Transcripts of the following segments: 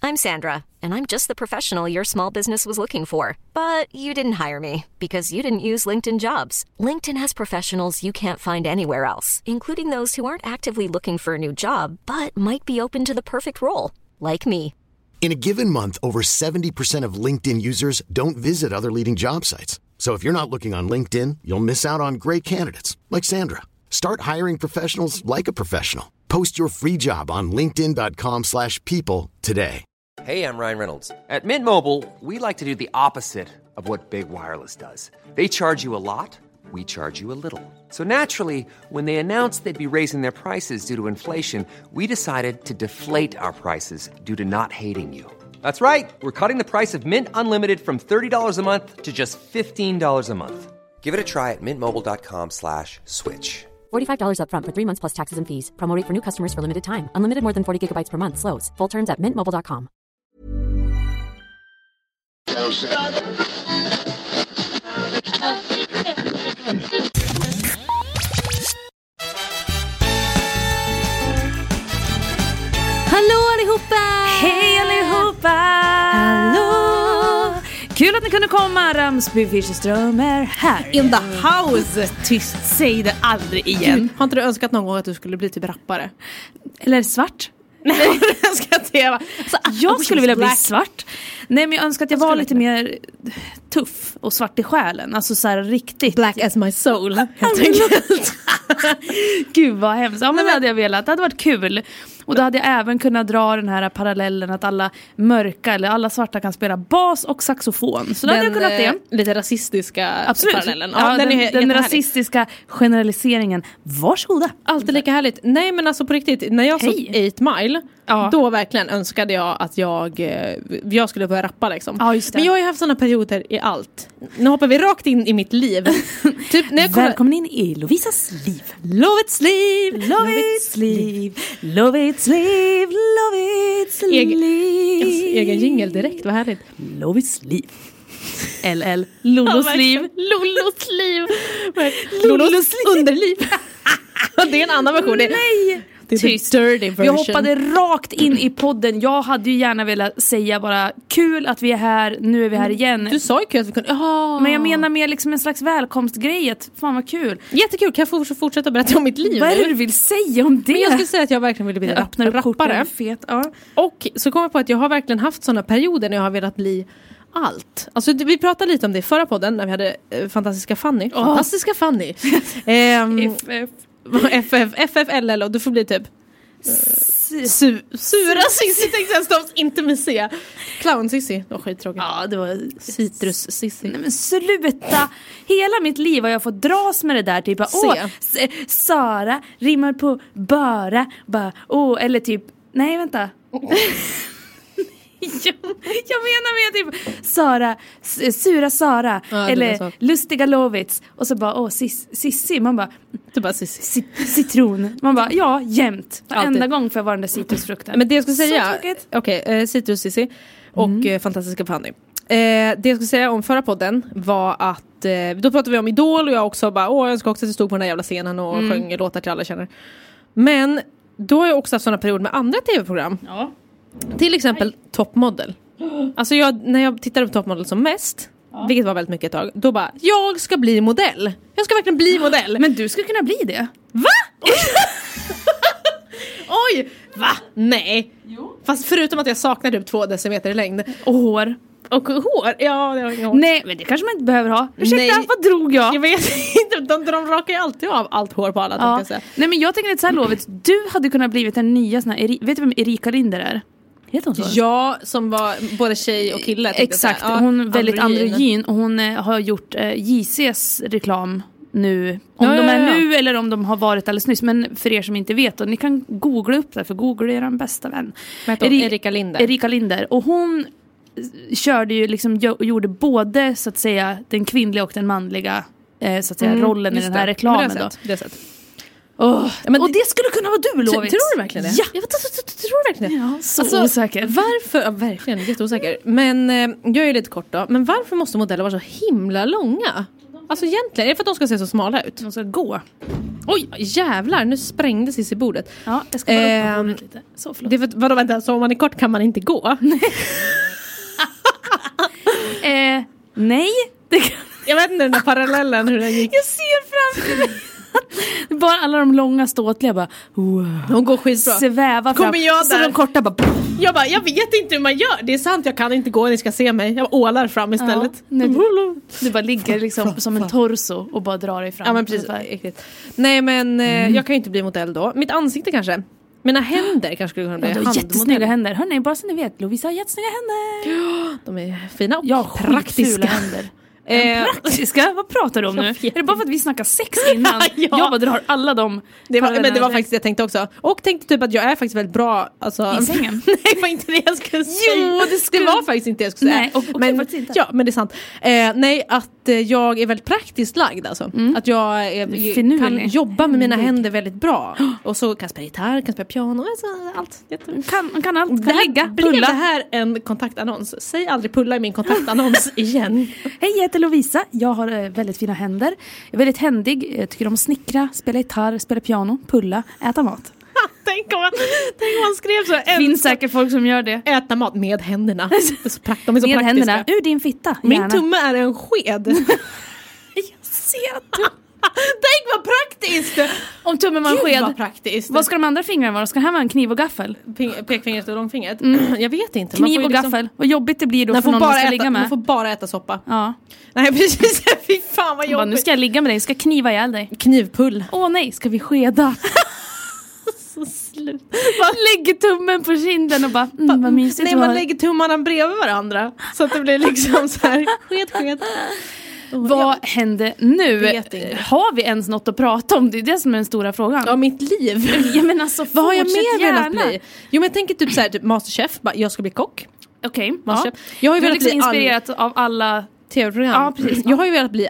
I'm Sandra, and I'm just the professional your small business was looking for. But you didn't hire me because you didn't use LinkedIn Jobs. LinkedIn has professionals you can't find anywhere else, including those who aren't actively looking for a new job, but might be open to the perfect role, like me. In a given month, over 70% of LinkedIn users don't visit other leading job sites. So if you're not looking on LinkedIn, you'll miss out on great candidates like Sandra. Start hiring professionals like a professional. Post your free job on linkedin.com/people today. Hey, I'm Ryan Reynolds. At Mint Mobile, we like to do the opposite of what Big Wireless does. They charge you a lot, we charge you a little. So naturally, when they announced they'd be raising their prices due to inflation, we decided to deflate our prices due to not hating you. That's right. We're cutting the price of Mint Unlimited from $30 a month to just $15 a month. Give it a try at mintmobile.com/switch. $45 up front for 3 months plus taxes and fees. Promo rate for new customers for limited time. Unlimited more than 40 gigabytes per month. Slows full terms at mintmobile.com. Hallå allihopa! Hej allihopa! Hallå! Kul att ni kunde komma. Ramsby Fischerström är här. In the house! Tyst, säg det aldrig igen. Gud, har inte du önskat någon gång att du skulle bli typ rappare? Eller svart? Nej, har du önskat det? Alltså, jag skulle vilja bli svart. Nej, men jag önskar att jag var lite mer tuff och svart i själen. Alltså så här riktigt. Black as my soul, helt enkelt. Gud vad hemskt. Ja, men det hade jag velat. Det hade varit kul. Och då hade jag även kunnat dra den här parallellen att alla mörka eller alla svarta kan spela bas och saxofon. Så då hade jag kunnat det. Lite rasistiska parallellen. Ja, den rasistiska generaliseringen. Varsågoda. Alltid lika härligt. Nej, men alltså på riktigt, när jag såg 8 Mile, då verkligen önskade jag att jag skulle börja rappa liksom. Ja, just det. Men jag har ju haft sådana perioder i allt. Nu hoppar vi rakt in i mitt liv. Typ när jag välkommen in i Lovisas liv. Love it's liv, love it's liv, love it's liv, love it's liv. Egen jingle direkt, vad härligt. Love it's liv. LL Lolos liv. Lolos liv. Lolos underliv. Det är en annan version. Nej. Tyst. Vi hoppade rakt in i podden. Jag hade ju gärna velat säga bara kul att vi är här, nu är vi här igen. Du sa ju kul att vi kunde. Men jag menar mer liksom en slags välkomstgrej. Fan vad kul. Jättekul, kan jag fortsätta berätta om mitt liv? Vad är det du vill säga om det? Men jag skulle säga att jag verkligen ville bli rappare. Och så kom jag på att jag har verkligen haft sådana perioder när jag har velat bli allt. Alltså vi pratade lite om det i förra podden när vi hade Fantastiska Fanny. Fantastiska Fanny. FFLL och du får bli typ Sura Sissi tänkte jag stopps inte med C. Clown Sissi, det var skittråkigt. Ja, det var Citrus Sissi. Nej men sluta. Hela mitt liv har jag fått dras med det där typ Sara rimmar på bara eller typ nej vänta. Jag menar med typ Sara, sura Sara eller lustiga Lovits och så bara Sissi, man bara du bara Sissi. Citron, man bara ja jämt varenda gång för varenda citrusfrukten. Men det jag skulle säga citrus Sissi och Fantastiska Fanny. Det jag skulle säga om förra podden var att då pratade vi om Idol och jag också bara jag ska också stå på den här jävla scenen och sjöng låtar till alla känner. Men då har jag också haft sådana perioder med andra tv-program. Ja. Till exempel Toppmodell. Alltså när jag tittade på Toppmodell som mest, vilket var väldigt mycket ett tag, då bara, jag ska bli modell. Jag ska verkligen bli modell. Men du skulle kunna bli det. Va? Oj, va? Nej. Jo. Fast förutom att jag saknar typ 2 decimeter i längd. Och hår. Och hår? Ja, det har jag hår. Nej, men det kanske man inte behöver ha. Ursäkta, vad drog jag? Jag vet inte, de rakar ju alltid av allt hår på alla, tänkte jag säga. Nej, men jag tänker lite så här, Lovet. Du hade kunnat blivit en nya sån här, vet du vem Erika Linder är? Heter hon så? Ja, som var både tjej och kille. Exakt, hon är väldigt androgyn. Och hon har gjort JCs reklam nu. Om de är nu eller om de har varit alldeles nyss. Men för er som inte vet, och ni kan googla upp det, för Google är den bästa vän. Erika Linder. Erika Linder. Och hon körde ju liksom, gjorde både så att säga den kvinnliga och den manliga så att säga rollen i den här reklamen då. Det är sett. Men och det skulle kunna vara du, Lovit. Tror du verkligen det? Ja. Jag tror verkligen det. Ja, så osäker. Varför? Ja, verkligen, jätteosäker. Men jag är lite kort då. Men varför måste modeller vara så himla långa? Alltså egentligen, är det för att de ska se så smala ut? De ska gå. Oj, jävlar, nu sprängdes i bordet. Ja, jag ska bara upp på bordet lite. Så, förlåt. Det är för, vadå, vänta, så om man är kort kan man inte gå? Nej, det kan... Jag vet inte den där parallellen hur den gick. Jag ser framför mig. Bara alla de långa ståtliga bara wow. Hon går skitbra. Sväva fram. Så de korta bara jag vet inte hur man gör. Det är sant, jag kan inte gå, ni ska se mig. Jag ålar fram istället. Ja, du bara ligger liksom som en torso och bara drar dig fram. Ja men precis. Nej men jag kan ju inte bli modell då. Mitt ansikte kanske. Mina händer kanske skulle kunna bli handmodell. Jättesnygga händer. Hörrni, bara så ni vet, Lovisa har jättesnygga händer. Ja, de är fina och praktiska händer. Praktiska? Vad pratar du om nu? Är det bara för att vi snackar sex innan? Ja. Jag bara drar alla dem. Men det var faktiskt det jag tänkte också. Och tänkte typ att jag är faktiskt väldigt bra alltså, i sängen. Nej, det var inte det jag skulle säga. Jo, det var faktiskt inte det jag skulle säga. Nej, men, faktiskt inte. Ja, men det är sant. Nej, att jag är väldigt praktiskt lagd alltså. Att jag kan jobba med mina händer väldigt bra. Och så kan jag spela gitarr, kan spela piano, alltså, allt. Kan allt. Kan lägga, pulla. Blev det här en kontaktannons? Säg aldrig pulla i min kontaktannons igen. Hej, jag heter Lovisa. Jag har väldigt fina händer. Jag är väldigt händig. Jag tycker om att snickra, spela gitarr, spela piano, pulla, äta mat. Tänk om man skrev så. Det finns säkert folk som gör det. Äta mat med händerna. De är så praktiska. Händerna ur din fitta. Min tumme är en sked. Jag ser att tänk vad praktiskt. Om tummen var en sked. Vad praktiskt. Vad ska de andra fingrarna vara? Ska det här vara en kniv och gaffel? Pekfingret och långfingret? Jag vet inte. Kniv och gaffel. Vad jobbigt det blir då för någon man ska ligga med. Man får bara äta soppa. Ja. Nej precis. Fy fan vad jobbigt. Nu ska jag ligga med dig. Jag ska kniva ihjäl dig. Knivpull. Nej, ska vi skeda? Så slut. Man lägger tummen på kinden och bara vad mysigt. Nej, man lägger tummarna bredvid varandra. Så att det blir liksom så här sked. Vad händer nu? Har vi ens något att prata om? Det är det som är den stora frågan. Ja, mitt liv. Ja, men alltså, vad har jag mer velat bli? Jo, men jag tänker typ så här, typ Masterchef. Jag ska bli kock. Okej. Ja. Jag har ju velat liksom bli inspirerat av alla tv-program. Ja, precis. Jag har ju velat bli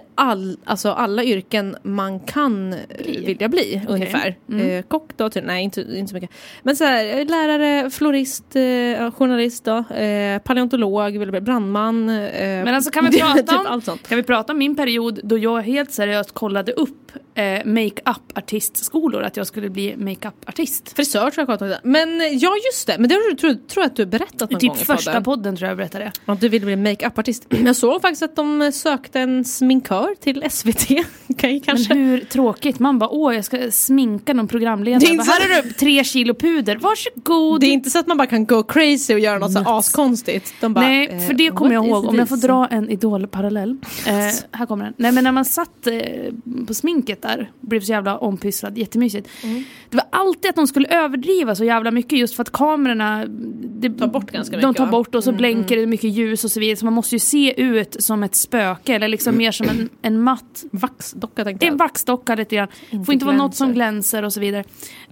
alla yrken man kan vilja bli ungefär. Kock då, nej inte så mycket. Men så här, lärare, florist, journalist då, paleontolog, vill bli brandman. Men alltså kan vi prata typ om allt sånt. Kan vi prata om min period då jag helt seriöst kollade upp make-up-artistskolor, att jag skulle bli make-up-artist. Frisör tror jag kollade. Men ja, just det. Men det tror jag att du har berättat någon typ gång i första podden tror jag berättade det. Ja, du ville bli make-up-artist. Jag såg faktiskt att de sökte en sminkör till SVT. Kanske. Men hur tråkigt. Man bara, jag ska sminka någon programledare. Här är du 3 kilo puder. Varsågod. Det är inte så att man bara kan gå crazy och göra något så askonstigt. De bara, nej, för det kommer jag ihåg. Om jag får dra en idolparallell. Här kommer den. Nej, men när man satt på sminket där, blev så jävla ompysslad, jättemysigt. Det var alltid att de skulle överdriva så jävla mycket, just för att kamerorna tar bort ganska mycket. De tar bort och så blänker det mycket ljus och så vidare. Så man måste ju se ut som ett spöke, eller liksom mer som en matt vaxdocka, tänkte jag. En vaxdocka lite grann. Får inte vara något som glänser och så vidare.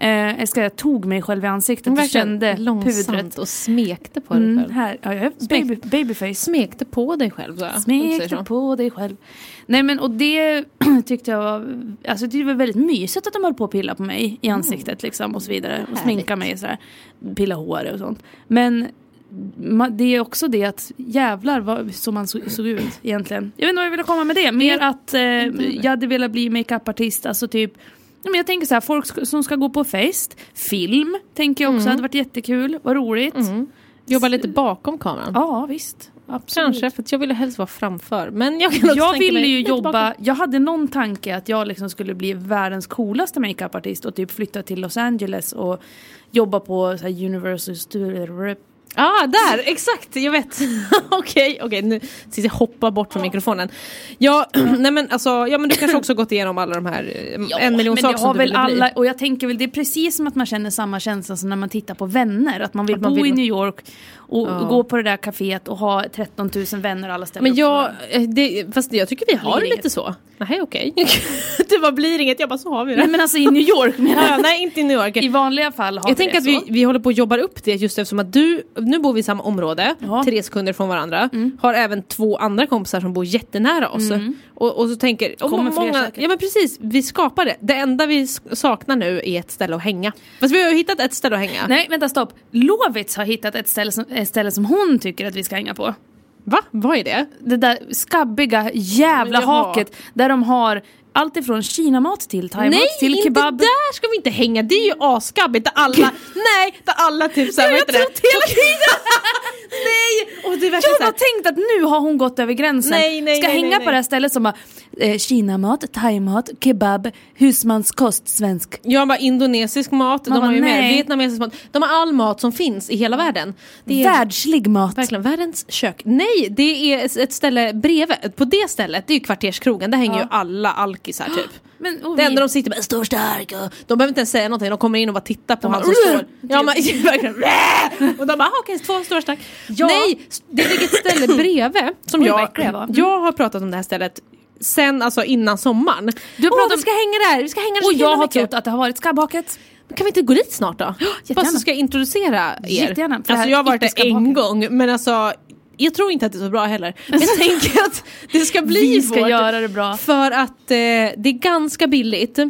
Jag tog mig själv i ansiktet och kände pudret och smekte på dig själv. Här, babyface. Smekte på dig själv. Smekte på dig själv. Nej, men och det tyckte jag var, alltså det var väldigt mysigt att de höll på att pilla på mig i ansiktet liksom, och så vidare. Och sminka mig sådär, pilla hår och sånt. Men det är också det att jävlar vad som man såg ut egentligen. Jag vet inte vad jag ville komma med det. Mer att jag hade velat bli make-up-artist. Alltså typ, men jag tänker så här, folk som ska gå på fest. Film tänker jag också hade varit jättekul. Vad roligt. Jobba lite bakom kameran. Ja, visst. Absolut. Kanske, för att jag ville helst vara framför. Men jag kan också ville ju jobba. Jag hade någon tanke att jag liksom skulle bli världens coolaste make-up-artist och typ flytta till Los Angeles och jobba på så här Universal Studio. Där, exakt, jag vet. Okej, nu ska jag hoppa bort från mikrofonen. Ja, nej men alltså, ja men du kanske också gått igenom alla de här 1 miljon saker som du ville bli. Och jag tänker väl, det är precis som att man känner samma känsla som när man tittar på Vänner, att man vill bo i New York och gå på det där kaféet och ha 13 000 vänner och alla ställer upp. Fast jag tycker vi har det lite så. Nej, okej. Det bara blir inget, jag bara så har vi det. Nej, men alltså i New York. Nej, inte i New York. I vanliga fall har jag tänker att vi håller på att jobba upp det, just eftersom att nu bor vi i samma område, 3 sekunder från varandra. Har även 2 andra kompisar som bor jättenära oss. Och så tänker många, ja men precis, vi skapar det. Det enda vi saknar nu är ett ställe att hänga. Fast vi har hittat ett ställe att hänga. Nej, vänta, stopp. Lovitz har hittat ett ställe som hon tycker att vi ska hänga på. Va? Vad är det? Det där skabbiga jävla haket där de har allt ifrån kinamat till thaimat till kebab. Nej, inte där ska vi inte hänga. Det är ju askabbigt där alla, där alla typ såhär, jag trott hela tiden. Nej! Och det jag har tänkt att nu har hon gått över gränsen. Nej, hänga på det här stället som bara kinamat, thaimat, kebab, husmanskost, svensk. Ja, bara indonesisk mat. De har ju mer vietnamesisk mat. De har all mat som finns i hela världen. Det är världslig mat. Verkligen, världens kök. Nej, det är ett ställe bredvid. På det stället, det är ju Kvarterskrogen. Där hänger ju alla alkisar typ. Men, det enda de sitter med, stor stark. Och de behöver inte ens säga någonting. De kommer in och bara titta på han som står. Ja, man, och de bara, okej, 2 stora stark. Ja. Nej, det ligger ett ställe bredvid. Som jag har pratat om det här stället sen, alltså innan sommaren. Du har pratat om, vi ska hänga där. Vi ska hänga där. Och jag har trott att det har varit skabbhaket. Kan vi inte gå dit snart då? Bara så ska jag introducera er. Jättegärna. Alltså jag har varit där en gång. Men alltså, jag tror inte att det är så bra heller. Men jag tänker att det ska bli vi ska göra det bra. För att det är ganska billigt.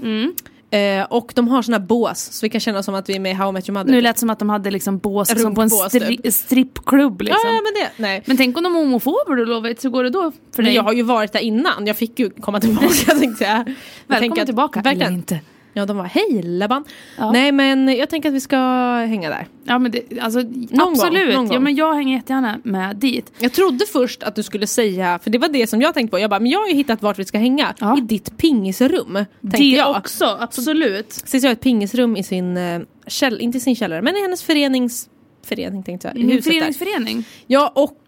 Och de har såna bås. Så vi kan känna som att vi är med How I Met Your Mother. Nu lät som att de hade liksom bås som på en strippklubb liksom. Ja, men det, nej. Men tänk om de är homofober då, Lovit, så går det då för dig? Jag har ju varit där innan. Jag fick ju komma tillbaka, tänkte jag. Välkommen tillbaka. Verkligen inte. Ja, de var hej Lebban. Ja. Nej, men jag tänker att vi ska hänga där. Ja, men det, alltså, absolut. Någon gång. Ja, men jag hänger jättegärna med dit. Jag trodde först att du skulle säga, för det var det som jag tänkte på. Jag bara, men jag har ju hittat vart vi ska hänga. I ditt pingisrum. Det jag också, absolut. Så jag har ett pingisrum i sin inte sin källare, men i hennes förening tänkte jag. I föreningsförening? Ja, och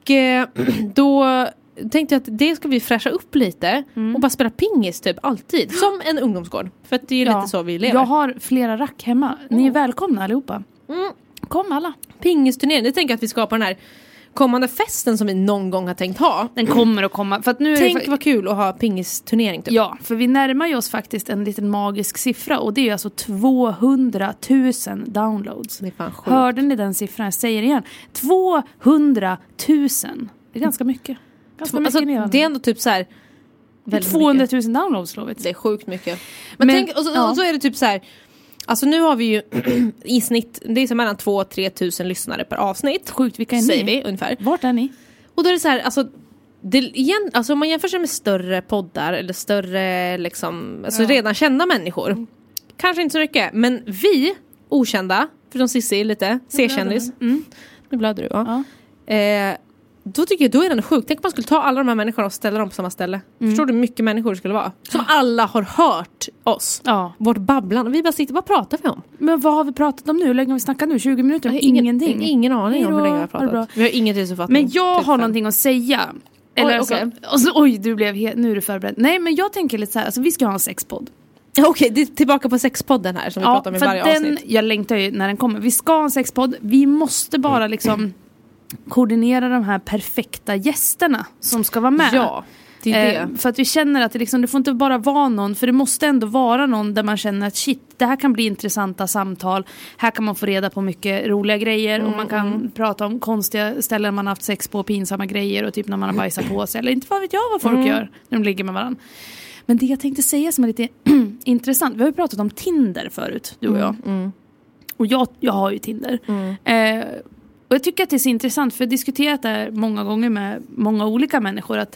då tänkte jag att det ska vi fräscha upp lite och bara spela pingis typ alltid. Som en ungdomsgård. För att det är lite så vi lever. Jag har flera rack hemma. Ni är välkomna allihopa. Kom alla. Pingisturnering. Det tänker jag att vi ska på den här kommande festen som vi någon gång har tänkt ha. Den kommer att komma. För att nu tänk vad kul att ha pingisturnering typ. Ja, för vi närmar ju oss faktiskt en liten magisk siffra. Och det är alltså 200 000 downloads. Det är fan sjukt. Hörde ni den siffran? Jag säger igen. 200 000. Det är ganska mycket. Alltså, det är ändå typ så här 200 000 downloads, Lovit. Det är sjukt mycket. Men tänk, och så är det typ så här. Alltså nu har vi ju i snitt, det är så mellan 2-3 tusen lyssnare per avsnitt. Sjukt, vilka är säger ni? Vi ungefär. Vart är ni? Och då är det så här, alltså om man jämför sig med större poddar eller större liksom, alltså redan kända människor. Kanske inte så mycket, men vi okända, förutom Cissi lite, C-kändis. Nu blöder du, ja. Då tycker jag, då är den sjukt. Tänk om man skulle ta alla de här människorna och ställa dem på samma ställe. Förstår du hur mycket människor det skulle vara? Som alla har hört oss. Ja. Vårt babblan. Och vi bara sitter, vad pratar vi om? Men vad har vi pratat om nu? Hur länge har vi snackat nu? 20 minuter? Ingenting. Ingen aning om hur länge vi har pratat. Vi har ingenting som fattar. Men jag har någonting att säga. Eller oj, du blev nu är du förberedd. Nej, men jag tänker lite så här, alltså vi ska ha en sexpodd. Okej, det är tillbaka på sexpodden här som vi pratar om i varje avsnitt. Jag längtar ju när den kommer. Vi ska ha en sexpodd. Vi måste bara liksom koordinera de här perfekta gästerna som ska vara med. Ja, det är det. För att vi känner att det får inte bara vara någon, för det måste ändå vara någon där man känner att shit, det här kan bli intressanta samtal. Här kan man få reda på mycket roliga grejer och man kan prata om konstiga ställen man har haft sex på, pinsamma grejer och typ när man har bajsat på sig eller inte vad vet jag vad folk gör när de ligger med varandra. Men det jag tänkte säga som är lite intressant, vi har ju pratat om Tinder förut, du och jag. Och jag har ju Tinder. Och jag tycker att det är så intressant, för jag har diskuterat det här många gånger med många olika människor, att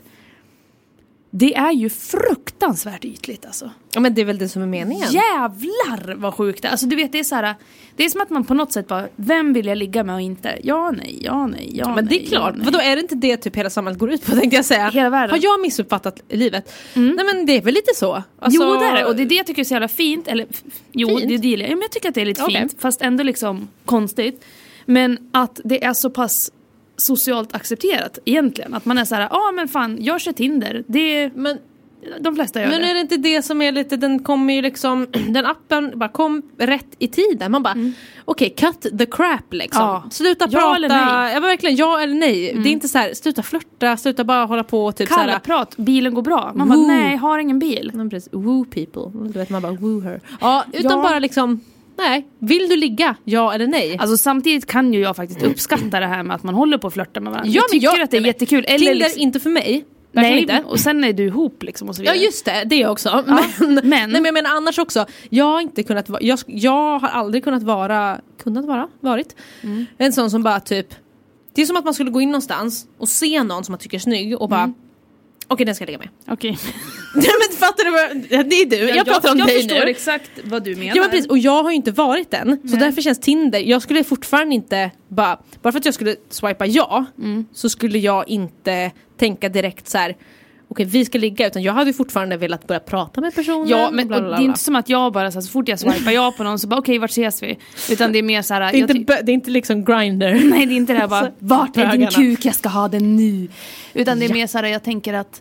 det är ju fruktansvärt ytligt alltså. Ja, men det är väl det som är meningen. Jävlar vad sjukt det är. Alltså du vet, det är så här, det är som att man på något sätt bara, vem vill jag ligga med och inte? Ja, nej. Men det är klart. Vadå, är det inte det typ hela samhället går ut på, tänkte jag säga. Hela världen. Har jag missuppfattat livet? Nej, men det är väl lite så. Alltså, jo, det är det. Och det är det jag tycker är så jävla fint. Eller, fint? Det är det. Men jag tycker att det är lite fint. Fast ändå liksom konstigt. Men att det är så pass socialt accepterat egentligen. Att man är så här, men fan, jag kör Tinder. Men de flesta gör det. Men är det inte det som är lite, den kommer ju liksom, den appen bara kom rätt i tiden. Man bara, okej, cut the crap liksom. Ja. Sluta prata. Eller nej. Ja, verkligen, ja eller nej. Det är inte så här, sluta flirta, sluta bara hålla på typ kalla så här, prat, bilen går bra. Man bara, nej, har ingen bil. Man precis, woo people. Du vet, man bara, woo her. Ja, utan bara liksom, nej, vill du ligga? Ja eller nej? Alltså samtidigt kan ju jag faktiskt uppskatta det här med att man håller på att flirta med varandra. Jag tycker att det är jättekul. Eller Tinder liksom, inte för mig. Nej, inte. Och sen är du ihop liksom och så vidare. Ja, just det också. Ja, men nej, men jag menar annars också. Jag har inte kunnat jag har aldrig varit en sån som bara typ Det är som att man skulle gå in någonstans och se någon som man tycker är snygg och bara okej, den ska jag lägga med. Okej. Nej, men fattar du? Det är du. Jag pratar om dig nu. Jag förstår exakt vad du menar. Ja, men precis. Och jag har ju inte varit den. Så därför känns Tinder. Jag skulle fortfarande inte bara för att jag skulle swipa så skulle jag inte tänka direkt så här. Okej, vi ska ligga, utan jag hade ju fortfarande velat börja prata med personen. Ja, men det är inte som att jag bara så fort jag swipar på någon så bara okej, vart ses vi? Utan det är mer så här. Det är inte liksom Grindr. Nej, det är inte det här bara vart är din kuk, jag ska ha den nu. Utan det är mer så här, jag tänker att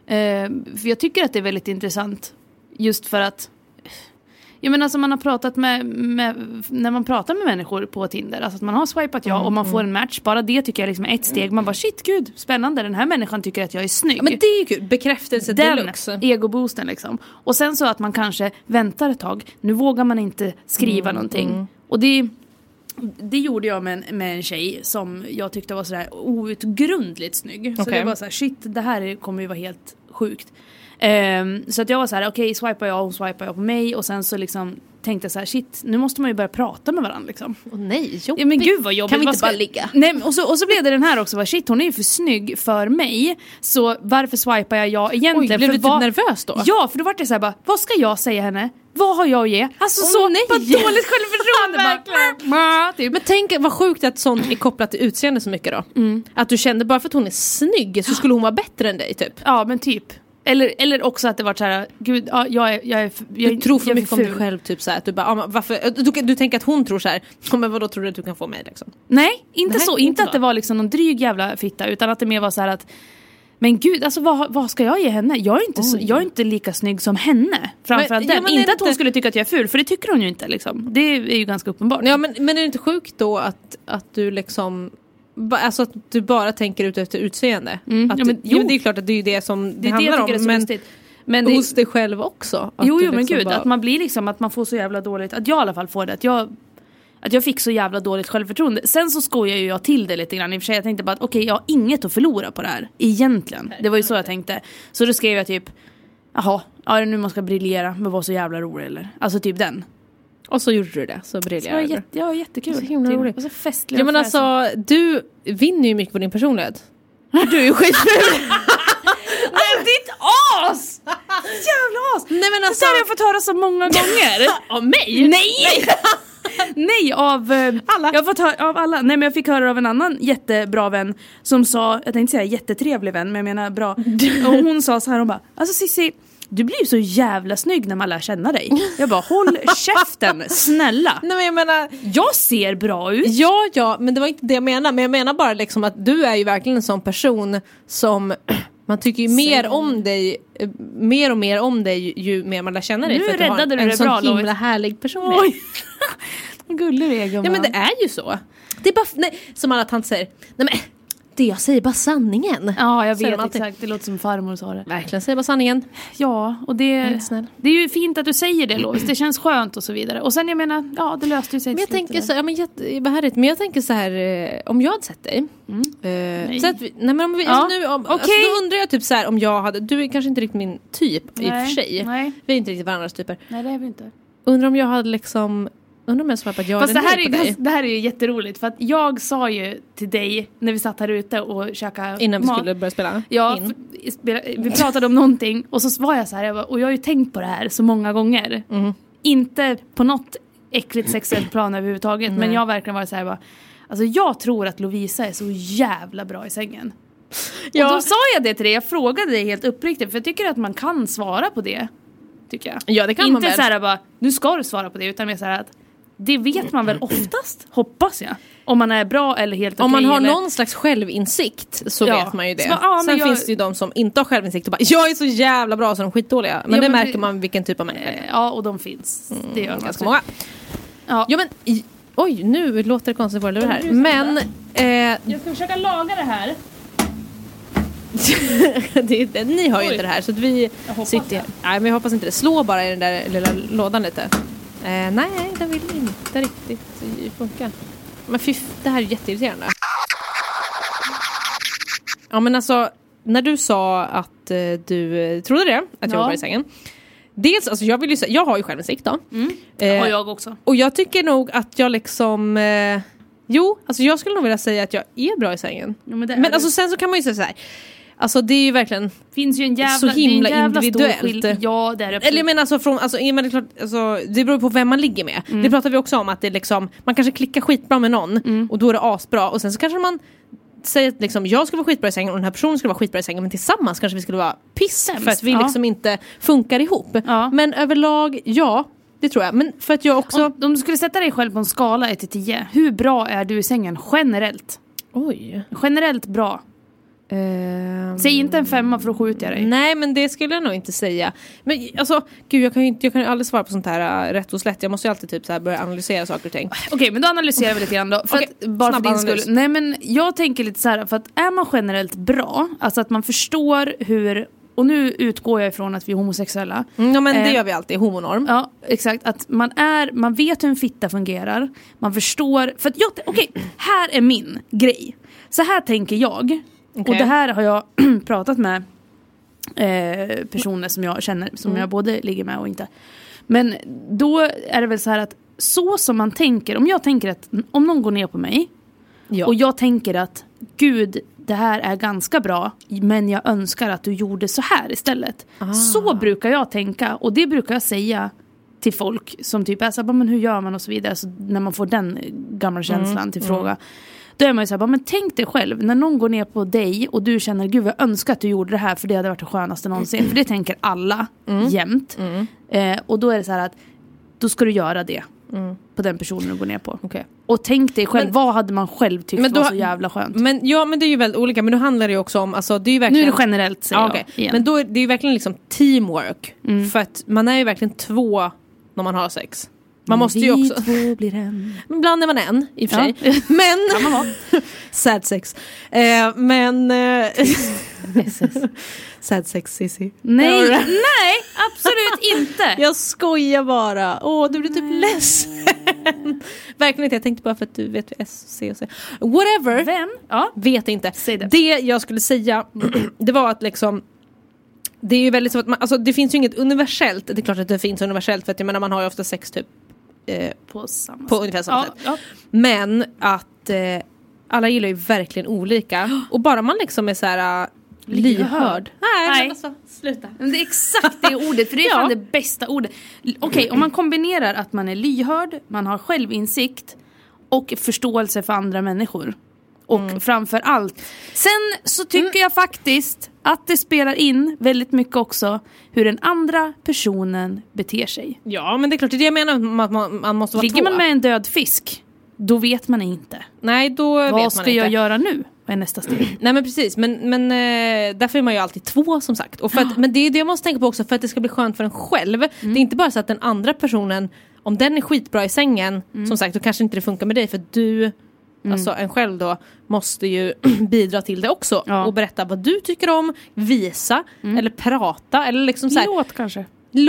för jag tycker att det är väldigt intressant just för att jag menar, alltså man har pratat med när man pratar med människor på Tinder, alltså att man har swipat och man får en match, bara det tycker jag liksom är ett steg, man bara shit gud, spännande, den här människan tycker att jag är snygg. Ja, men det är ju kul, bekräftelse deluxe. Egoboosten liksom. Och sen så att man kanske väntar ett tag, nu vågar man inte skriva någonting. Och det gjorde jag med en tjej som jag tyckte var sådär outgrundligt snygg. Så det var såhär, shit, det här kommer ju vara helt sjukt. Så att jag var såhär, okej, swipar jag, hon swipar jag på mig. Och sen så liksom tänkte jag såhär, shit, nu måste man ju börja prata med varandra liksom. Nej, jobbigt. Ja, men gud vad jobbigt. Kan vi inte bara ligga? Nej, och så blev det den här också, shit, hon är ju för snygg för mig. Så varför swipar jag egentligen? Oj, blev du typ nervös då? Ja, för då var det såhär bara, vad ska jag säga henne? Vad har jag att ge? Alltså dåligt självförtroende. Typ. Men tänk vad sjukt att sånt är kopplat till utseende så mycket då. Att du kände bara för att hon är snygg så skulle hon vara bättre än dig typ. Ja, men typ. Eller också att det var så här, gud, ja, jag du tror för mycket om dig själv typ så här, att du bara, varför du tänker att hon tror så här, men vadå tror du att du kan få mig liksom? Nej, inte så, inte att det var liksom någon dryg jävla fitta, utan att det mer var så här att men gud, alltså vad ska jag ge henne? Jag är inte lika snygg som henne. Framförallt den. Inte att hon skulle tycka att jag är ful, för det tycker hon ju inte liksom. Det är ju ganska uppenbart. Ja, men är det inte sjukt då att du liksom alltså att du bara tänker ut efter utseende? Att det är ju klart att det är det som det handlar om, men hos dig själv också. Jo, men gud, bara att man blir liksom, att man får så jävla dåligt, att jag i alla fall får det, att jag fick så jävla dåligt självförtroende. Sen så skojar ju jag till det lite grann. I och för sig, jag tänkte bara att okej, jag har inget att förlora på det här. Egentligen. Det var ju så jag tänkte. Så då skrev jag typ, jaha, ja, nu man ska briljera, men var så jävla rolig eller. Alltså typ den. Och så gjorde du det, så briljerade du. Ja, jättekul. Så himla roligt. Och så festlig. Ja, men alltså, du vinner ju mycket på din personlighet. Du är ju skitful. Nej, ditt as! Jävla as! Nej, men alltså, det har jag fått höra så många gånger. Av mig? Nej! Nej, av alla. Jag har fått höra av alla. Nej, men jag fick höra av en annan jättebra vän som sa, jag tänkte säga jättetrevlig vän, men jag menar bra. Och hon sa så här, hon bara, alltså Cissi, du blir ju så jävla snygg när man lär känna dig. Jag bara, håll käften, snälla. Nej, men jag menar, jag ser bra ut. Ja, men det var inte det jag menade. Men jag menar bara liksom att du är ju verkligen en sån person som man tycker ju mer och mer om dig ju mer man lär känna dig. Nu för att räddade du en det sån bra, himla härlig personlighet. Oj. Gullig är gumman. Ja, men det är ju så. Det är bara, nej, som alla tanter säger, nej men det jag säger bara sanningen. Ja, jag vet exakt. Det låter som farmor sa det. Verkligen, säger bara sanningen. Ja, och det är ju fint att du säger det, Lovis. Det känns skönt och så vidare. Och sen jag menar, ja, det löste ju sig. Men jag tänker så, ja, men jag tänker så här, om jag hade sett dig. Så att nej, men om vi, alltså nu, alltså, då undrar jag typ så här, om jag hade, du är kanske inte riktigt min typ i och för sig. Nej. Vi är inte riktigt varandras typer. Nej, det är vi inte. Undrar om jag hade liksom, undrar om jag svarat ja. Fast det här är ju jätteroligt, för att jag sa ju till dig när vi satt här ute och käkade innan vi skulle börja spela. Ja, vi pratade om någonting och så var jag så här, och jag har ju tänkt på det här så många gånger. Inte på något äckligt sexuellt plan överhuvudtaget, men jag verkligen var så här bara, alltså jag tror att Lovisa är så jävla bra i sängen. Ja. Och då sa jag det till dig, jag frågade dig helt uppriktigt, för jag tycker att man kan svara på det, tycker jag. Ja, det kan inte man väl. Inte så här bara, nu ska du svara på det, utan mer så här att det vet man väl oftast, hoppas jag. Om man är bra eller helt okej. Om man har eller någon slags självinsikt så vet man ju det. Så, sen finns det ju de som inte har självinsikt och bara, jag är så jävla bra så de är skitdåliga. Men det märker man vilken typ av människa. Ja, och de finns. Det gör ganska många. Ja, men oj, nu låter det konstigt för det här. Men jag ska försöka laga det här. Ni har ju inte det här, så att vi sitter här. Nej, men jag hoppas inte det. Slå bara i den där lilla lådan lite. Nej, den vill inte riktigt funka. Men det här är jätteirriterande. Ja, men alltså, när du sa att du trodde det, att jag var i sängen. Dels, alltså jag har ju självinsikt då. Det har jag också. Och jag tycker nog att jag liksom Jo, alltså jag skulle nog vilja säga att jag är bra i sängen. Ja, men alltså sen så kan man ju säga så här. Alltså det är ju verkligen finns ju en jävla, så himla individuellt. Ja, det är det. Eller jag menar men det är klart, alltså, det beror på vem man ligger med. Det pratar vi också om, att det liksom, man kanske klickar skitbra med någon och då är det asbra. Och sen så kanske man säger att liksom, jag skulle vara skitbra i sängen och den här personen skulle vara skitbra i sängen, men tillsammans kanske vi skulle vara piss för att vi liksom inte funkar ihop. Men överlag, ja, det tror jag. Men för att jag också... Om du skulle sätta dig själv på en skala 1-10, hur bra är du i sängen generellt? Oj. Generellt bra. Säg inte en 5 för att skjuta dig. Nej, men det skulle jag nog inte säga. Men alltså, gud, jag kan ju aldrig svara på sånt här rätt och slätt. Jag måste ju alltid typ så här börja analysera saker och ting. Okej, men då analyserar vi lite grann då. För att, bara för din skull. Nej, men jag tänker lite så här, för att är man generellt bra, alltså att man förstår hur, och nu utgår jag ifrån att vi är homosexuella. Ja, men det gör vi alltid, homonorm. Ja, exakt. Att man vet hur en fitta fungerar. Man förstår, för att okej, här är min grej. Så här tänker jag. Okay. Och det här har jag pratat med personer som jag känner, som jag både ligger med och inte. Men då är det väl så här att så som man tänker, om jag tänker att om någon går ner på mig och jag tänker att gud, det här är ganska bra, men jag önskar att du gjorde så här istället. Så brukar jag tänka, och det brukar jag säga till folk som typ är så här, men hur gör man och så vidare, så när man får den gamla känslan till fråga. Då är man ju så här, men tänk dig själv, när någon går ner på dig och du känner, gud jag önskar att du gjorde det här, för det hade varit det skönaste någonsin. För det tänker alla jämt. Och då är det så här att då ska du göra det på den personen du går ner på. Okay. Och tänk dig själv, vad hade man själv tyckt var så jävla skönt? Men det är ju väldigt olika, men då handlar det ju också om, alltså, det är ju verkligen, nu är det generellt, säger jag igen. Men då är det ju verkligen liksom teamwork. För att man är ju verkligen 2 när man har sex. Man måste ju också... två blir en. Ibland är man en, i och för sig. Men... sad sex. Men... sad sex, Sissi. Nej, absolut inte. Jag skojar bara. Du blir typ ledsen. Verkligen inte. Jag tänkte bara för att du vet S, C och C. Whatever. Vem? Ja. Vet inte. Säg det. Det jag skulle säga, det var att liksom... Det är ju väldigt så att alltså, det finns ju inget universellt. Det är klart att det finns universellt, för att jag menar, man har ju ofta sex typ på ungefär samma sätt. Ja. Men att alla gillar ju verkligen olika. Och bara man liksom är så här lyhörd. Nej. Men alltså, sluta. Men det är exakt det ordet, för det är fan det bästa ordet. Okej, om man kombinerar att man är lyhörd, man har självinsikt och förståelse för andra människor. Och framför allt. Sen så tycker jag faktiskt att det spelar in väldigt mycket också hur den andra personen beter sig. Ja, men det är klart, det är det jag menar, att man måste vara ligger man med en död fisk, då vet man inte. Nej, då vet man inte. Vad ska jag göra nu? Vad är nästa steg? Nej, men precis. Men därför är man ju alltid 2, som sagt. Och för att, men det är det jag måste tänka på också, för att det ska bli skönt för en själv. Det är inte bara så att den andra personen, om den är skitbra i sängen, som sagt, då kanske inte det funkar med dig, för du... Alltså en själv då måste ju bidra till det också. Och berätta vad du tycker om, visa eller prata eller liksom så här, låt kanske.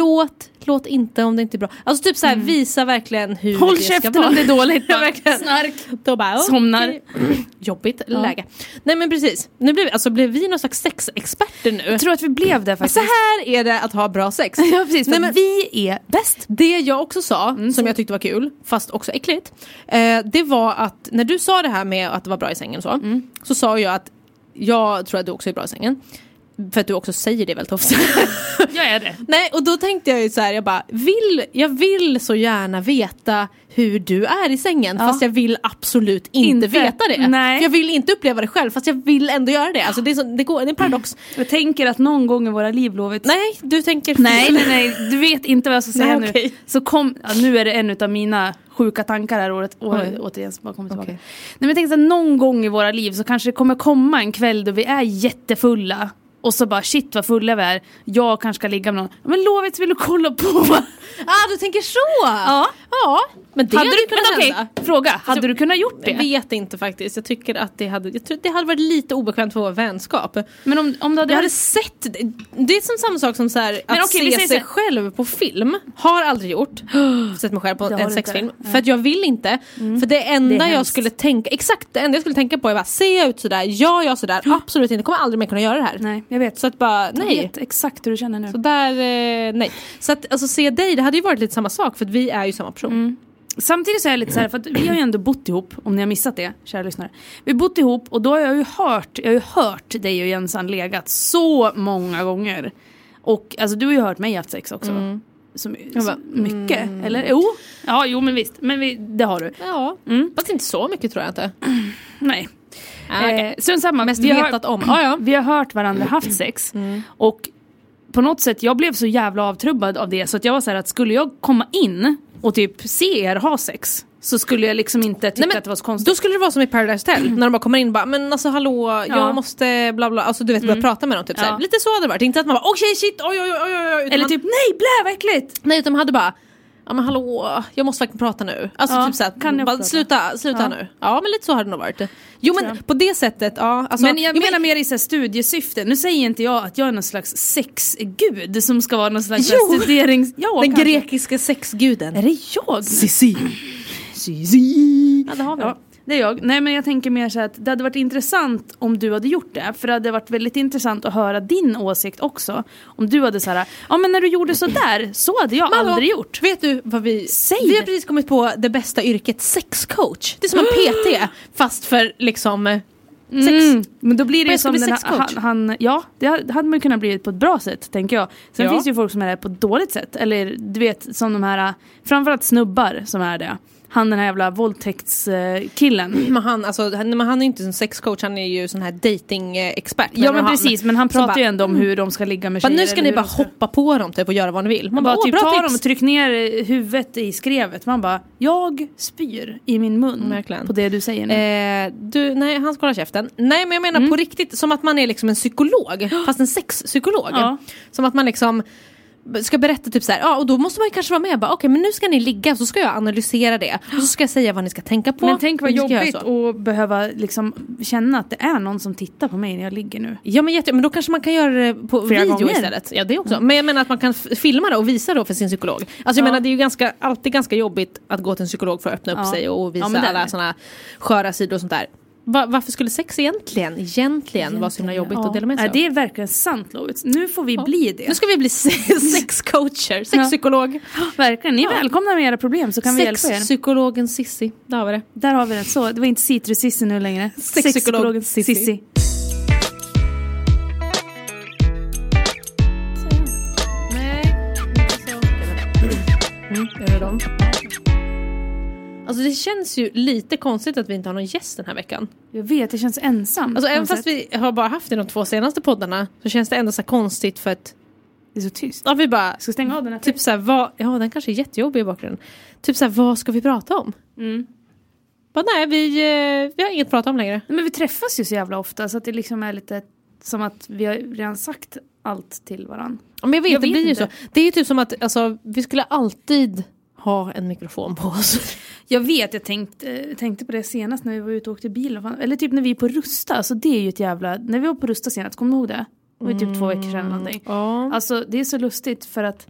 Låt inte om det inte är bra. Alltså typ så här, visa verkligen hur håll det ska vara. Håll käften om det är dåligt. Snark. Då bara, somnar. Jobbigt läge. Nej, men precis. Nu blev vi någon slags sexexperter nu. Jag tror att vi blev det faktiskt. Så här är det att ha bra sex. Ja, precis. Nej, men vi är bäst. Det jag också sa, som jag tyckte var kul, fast också äckligt, det var att när du sa det här med att det var bra i sängen så sa jag att jag tror att du också är bra i sängen. För att du också säger det väldigt ofta. Jag är det. Nej, och då tänkte jag ju så här, jag vill så gärna veta hur du är i sängen, fast jag vill absolut inte veta det. Nej. Jag vill inte uppleva det själv, fast jag vill ändå göra det. Alltså det är en paradox. Jag tänker att någon gång i våra liv, Lovet. Nej, du tänker nej, du vet inte vad jag ska säga nu. Okay. Så nu är det en av mina sjuka tankar här återigen som bara kommer tillbaka. Nej, men jag tänkte att någon gång i våra liv så kanske det kommer komma en kväll då vi är jättefulla. Och så bara, shit vad fulla vi är. Jag kanske ska ligga med någon. Men Lovet, vill du kolla på? Du tänker så? Ja. Men det hade kunnat hända. Fråga, hade du kunnat gjort det? Jag vet inte faktiskt. Jag tycker att det hade varit lite obekvämt för vår vänskap. Men om du hade sett det är som samma sak som så här, att se sig själv på film. Har aldrig gjort. Sett mig själv på en sexfilm. Ja. För att jag vill inte. För det enda jag skulle tänka, exakt det enda jag skulle tänka på är bara, ser jag ut sådär? Gör jag sådär? Absolut inte. Jag kommer aldrig mer kunna göra det här. Nej, jag vet. Så att bara, nej. Jag vet exakt hur du känner nu. Så där, nej. Så att alltså, se dig, det hade ju varit lite samma sak, för att vi är ju samma person. Samtidigt så är jag lite så här, för att vi har ju ändå bott ihop, om ni har missat det, kära lyssnare. Vi har bott ihop och då har jag ju hört dig och Jensan legat så många gånger. Och alltså du har ju hört mig haft sex också. Så mycket, eller? Jo, men visst. Men det har du. Ja, fast inte så mycket tror jag inte. Nej. Så samma, mest vetat om. Vi har hört varandra haft sex. Och på något sätt, jag blev så jävla avtrubbad av det. Så att jag var så här att skulle jag komma in och typ se er ha sex, så skulle jag liksom inte tycka att det var så konstigt. Då skulle det vara som i Paradise Hotel. När de bara kommer in och bara, men alltså hallå, jag måste bla bla. Alltså du vet, börja prata med dem typ såhär. Lite så hade det varit. Inte att man bara, okej, shit, oj. Eller typ, nej, blä, vad äckligt. Nej, utan man hade bara, ja men hallå, jag måste verkligen prata nu. Alltså typ såhär, kan bara, sluta nu. Ja, men lite så hade det nog varit. Jo, men på det sättet, ja. Alltså, men jag menar mer i så här studiesyfte. Nu säger inte jag att jag är någon slags sexgud som ska vara någon slags studerings... Ja, den grekiska sexguden. Är det jag? Sissi. Ja, det har vi. Ja, det är jag. Nej, men jag tänker mer så att det hade varit intressant om du hade gjort det. För det hade varit väldigt intressant att höra din åsikt också. Om du hade så här, ja men när du gjorde så där, så hade jag aldrig gjort. Vet du vad vi har precis kommit på det bästa yrket, sexcoach. Det är som en PT, fast för liksom... sex. Men då blir det ju som den det hade man kunnat bli på ett bra sätt, tänker jag. Sen finns det ju folk som är det på ett dåligt sätt. Eller du vet, som de här, framförallt snubbar som är det. Han, den här jävla våldtäktskillen. Men han är inte en sexcoach, han är ju sån här dating-expert. Ja, men precis, men han pratar ju ändå om hur de ska ligga med tjejer. Nu ska ni bara hoppa på dem typ och göra vad ni vill. Man bara typ ta dem och tryck ner huvudet i skrevet. Man bara, jag spyr i min mun. Verkligen. På det du säger nu. Nej, han ska hålla käften. Nej, men jag menar på riktigt, som att man är liksom en psykolog, fast en sexpsykolog. Som att man liksom ska berätta typ så här, och då måste man ju kanske vara med och bara, okej, men nu ska ni ligga, så ska jag analysera det och så ska jag säga vad ni ska tänka på. Men tänk vad jobbigt att behöva liksom känna att det är någon som tittar på mig när jag ligger nu. Ja, men då kanske man kan göra det på video istället. Ja, det också. Men jag menar att man kan filma det och visa det för sin psykolog. Alltså jag menar, det är ju alltid ganska jobbigt att gå till en psykolog för att öppna upp sig och visa alla såna sköra sidor och sånt där. Varför skulle sex egentligen vara så himla jobbigt att dela med sig av? Det är verkligen sant, Lovits. Nu får vi bli det. Nu ska vi bli sexcoacher, sexpsykolog. Verkligen, ni är välkomna med era problem så kan vi hjälpa er. Sexpsykologen Sissi, där har vi det. Där har vi det. Så, det var inte Citrus Sissi nu längre. Sexpsykologen Sissi. Nej, inte så. Är det dem? Alltså det känns ju lite konstigt att vi inte har någon gäst den här veckan. Jag vet, det känns ensamt. Alltså även fast vi har bara haft det de 2 senaste poddarna, så känns det ändå så konstigt för att det är så tyst. Ja, vi bara ska stänga av den här. Typ så här, den kanske är jättejobbig i bakgrunden. Typ så här, vad ska vi prata om? Bara, nej, vi har inget att prata om längre. Men vi träffas ju så jävla ofta så att det liksom är lite som att vi har redan sagt allt till varann. Men jag vet det blir ju så. Det är ju typ som att vi skulle alltid ha en mikrofon på oss. Jag vet, jag tänkte på det senast när vi var ute och åkte bil. Eller typ när vi är på Rusta. Alltså det är ju ett jävla... När vi var på Rusta senast, kommer du ihåg det? Det var typ 2 veckor sedan eller någonting. Alltså det är så lustigt för att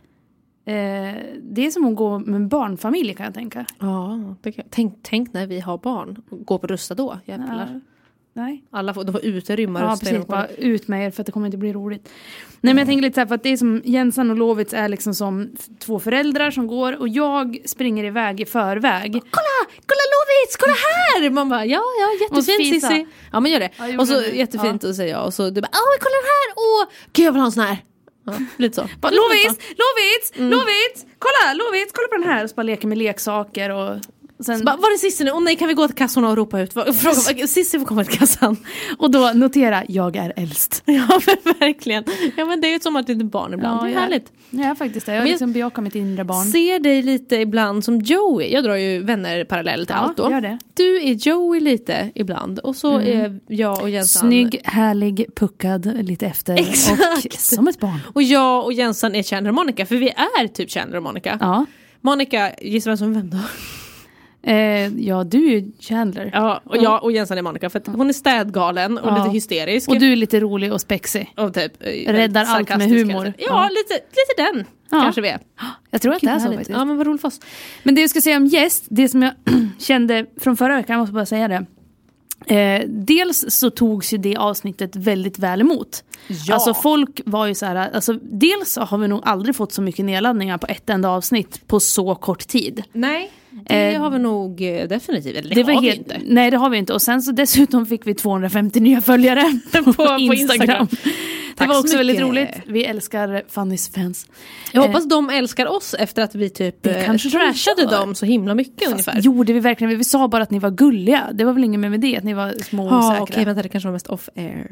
det är som att gå med en barnfamilj, kan jag tänka. Ja, tänk när vi har barn. Gå på Rusta då, jävlar. Nej. Alla får uterymma. Ja, precis. Bara ut med er för att det kommer inte bli roligt. Nej, men jag tänker lite så här, för att det är som Jensan och Lovits är liksom som 2 föräldrar som går och jag springer iväg i förväg. Kolla Lovits, kolla här! Man bara, ja, jättefint Sissi. Ja, men gör det. Ja, och så jättefint och säger jag. Och så du bara, kolla den här! Gud, jag vill ha en sån här. Ja, lite så. Lovits! Kolla på den här. Och så bara leker med leksaker och... Sen, var är Sissi nu? Nej, kan vi gå till kassan och ropa ut? Fråga, Sissi får komma till kassan. Och då notera, jag är äldst. Ja, men verkligen. Ja, men det är ju som att det är barn ibland. Det är härligt. Ja, faktiskt det. Jag liksom bejakar mitt inre barn. Ser dig lite ibland som Joey. Jag drar ju vänner parallellt till allt då. Gör det. Du är Joey lite ibland. Och så är jag och Jensan... Snygg, härlig, puckad lite efter. Exakt. Och som ett barn. Och jag och Jensan är Chandler och Monica. För vi är typ Chandler och Monica. Ja. Monica, gissar vem som vem då? Ja, du är ju Chandler. Ja, och jag och Jensan är Monica. För att hon är städgalen och lite hysterisk. Och du är lite rolig och spexig. Och typ räddar allt med humor. Ja, lite den kanske vi är. Jag tror att det är så faktiskt. Ja, men vad roligt för oss. Men det jag ska säga om gäst, det som jag kände från förra veckan, jag måste bara säga det. Dels så togs ju det avsnittet väldigt väl emot. Ja. Alltså folk var ju så här, alltså dels har vi nog aldrig fått så mycket nedladdningar på ett enda avsnitt på så kort tid. Nej, Det har vi nog definitivt. Eller det har vi inte. Nej, det har vi inte. Och sen så dessutom fick vi 250 nya följare på Instagram. Det var också väldigt roligt. Vi älskar Fannys fans. Jag hoppas de älskar oss efter att vi typ trashade dem så himla mycket ungefär. Gjorde vi verkligen. Vi sa bara att ni var gulliga. Det var väl ingen med det att ni var små och osäkra. Okej, vänta, det kanske var mest off-air.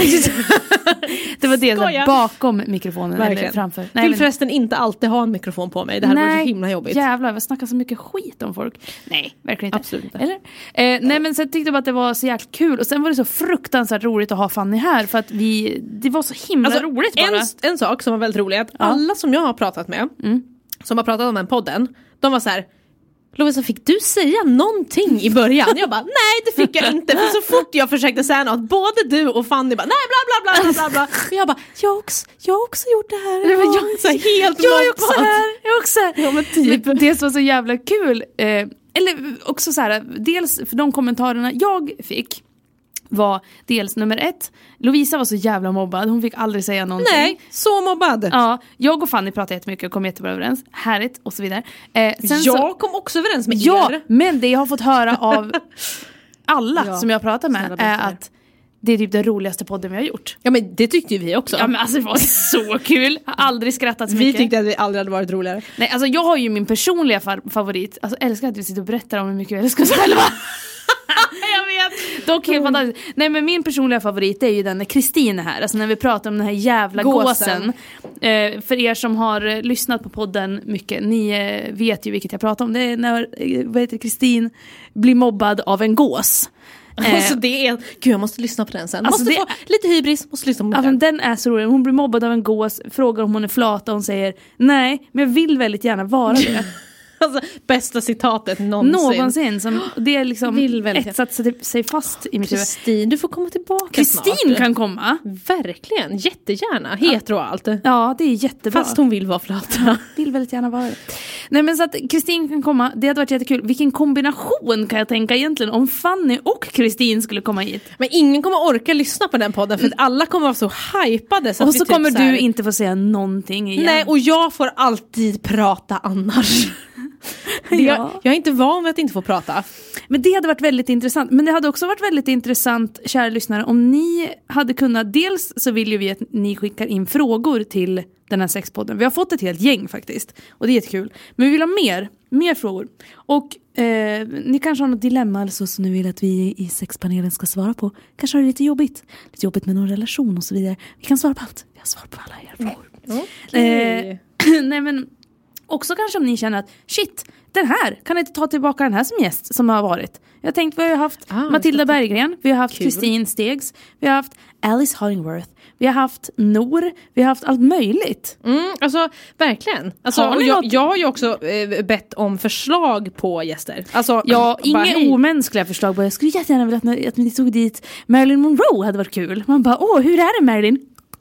Det var det bakom mikrofonen eller framför. Nej, vill förresten inte alltid ha en mikrofon på mig. Det här var så himla jobbigt. Jävlar, jag snackar så mycket skit om folk. Nej, verkligen inte. Absolut inte. Eller? Nej, men sen tyckte jag att det var så jäkligt kul. Och sen var det så fruktansvärt roligt att ha Fanny här. För att det var så himla roligt bara. En sak som var väldigt rolig är att alla som jag har pratat med som har pratat om den podden, de var så här: Lovisa, fick du säga någonting i början? Jag bara, nej det fick jag inte. För så fort jag försökte säga något, både du och Fanny bara, nej bla bla bla bla bla. Och jag bara, jag har också gjort det här. Det var jag så helt jag också. Ja, men typ. Det var så jävla kul. Eller också så här, dels för de kommentarerna jag fick var dels nummer 1. Lovisa var så jävla mobbad. Hon fick aldrig säga någonting. Nej, så mobbad. Ja, jag och Fanny pratade jättemycket och kom jättebra överens. Härligt och så vidare. Sen jag kom också överens med er. Ja, men det jag har fått höra av alla som jag pratar med är att det är typ den roligaste podden vi har gjort. Ja, men det tyckte ju vi också. Ja, men alltså det var så kul. Jag har aldrig skrattat så mycket. Vi tyckte att vi aldrig hade varit roligare. Nej, alltså jag har ju min personliga favorit. Alltså älskar att vi sitter och berättar om hur mycket vi älskar oss själva. Jag vet. Dock helt fantastiskt. Nej, men min personliga favorit är ju den när Kristin är här. Alltså när vi pratar om den här jävla gåsen. För er som har lyssnat på podden mycket, ni vet ju vilket jag pratar om. Det är när Kristin blir mobbad av en gås. Alltså det är, gud jag måste lyssna på den sen. Alltså måste få lite hybris, måste lyssna på den. Alltså, den är så rolig. Hon blir mobbad av en gås, frågar om hon är flata och hon säger nej, men jag vill väldigt gärna vara det. Alltså, bästa citatet någonsin. Som det är liksom etsat sig fast i mitt huvud. Kristin, du får komma tillbaka. Kristin kan komma. Verkligen, jättegärna. Hetero och allt. Ja, det är jättebra. Fast hon vill vara flata. Vill väldigt gärna vara det. Nej, men så att Kristin kan komma, det hade varit jättekul. Vilken kombination kan jag tänka egentligen om Fanny och Kristin skulle komma hit. Men ingen kommer orka lyssna på den podden för att alla kommer vara så hypade. Så och så kommer typ du inte få säga någonting igen. Nej, och jag får alltid prata annars. Jag är inte van vid att inte få prata. Men det hade varit väldigt intressant. Men det hade också varit väldigt intressant, kära lyssnare, om ni hade kunnat. Dels så vill ju vi att ni skickar in frågor till den här sexpodden. Vi har fått ett helt gäng faktiskt. Och det är jättekul. Men vi vill ha mer frågor. Och ni kanske har något dilemma eller så som ni vill att vi i sexpanelen ska svara på. Kanske har det lite jobbigt. Lite jobbigt med någon relation och så vidare. Vi kan svara på allt. Vi har svar på alla era frågor. Okay. Nej, men också kanske om ni känner att shit, den här, kan inte ta tillbaka den här som gäst som har varit. Jag tänkte, vi har haft Matilda Berggren, vi har haft Kristin Stegs, vi har haft Alice Hollingworth, vi har haft Nor, vi har haft allt möjligt. Alltså, verkligen. Alltså, jag har ju också bett om förslag på gäster. Alltså, inga omänskliga förslag. Jag skulle jättegärna vilja att ni tog dit Marilyn Monroe, hade varit kul. Man bara, hur är det Marilyn?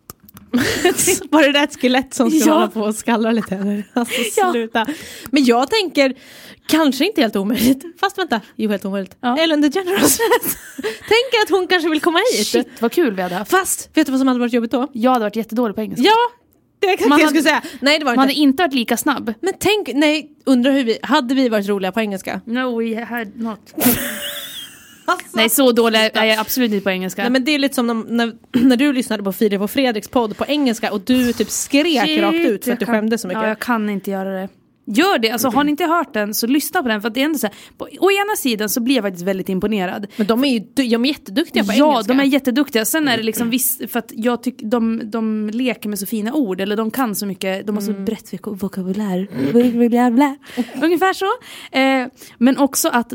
Var det där ett skelett som ska hålla på och skallra lite eller? Alltså sluta. Men jag tänker kanske inte helt omöjligt. Fast vänta, helt omöjligt. Ellen DeGeneres. Tänker att hon kanske vill komma hit. Shit, vad kul vi hade haft. Fast, vet du vad som hade varit jobbigt då? Jag hade varit jättedålig på engelska. Ja, det är exakt det jag skulle säga. Nej, det var man hade inte varit lika snabb. Men tänk, undrar hur hade vi varit roliga på engelska? No, we had not. Alltså, nej, så dålig är jag absolut inte på engelska. Nej, men det är lite som när du lyssnade på Filip och Fredriks podd på engelska och du typ skrek rakt ut för att du skämde så mycket. Ja, jag kan inte göra det. Gör det, alltså har ni inte hört den så lyssna på den, för att det är ändå så här, å ena sidan så blir jag faktiskt väldigt imponerad. Men de är jätteduktiga på engelska. Ja, de är jätteduktiga. Sen är det liksom för att jag tycker de leker med så fina ord, eller de kan så mycket, de har så brett vokabulär. Ungefär så. Men också att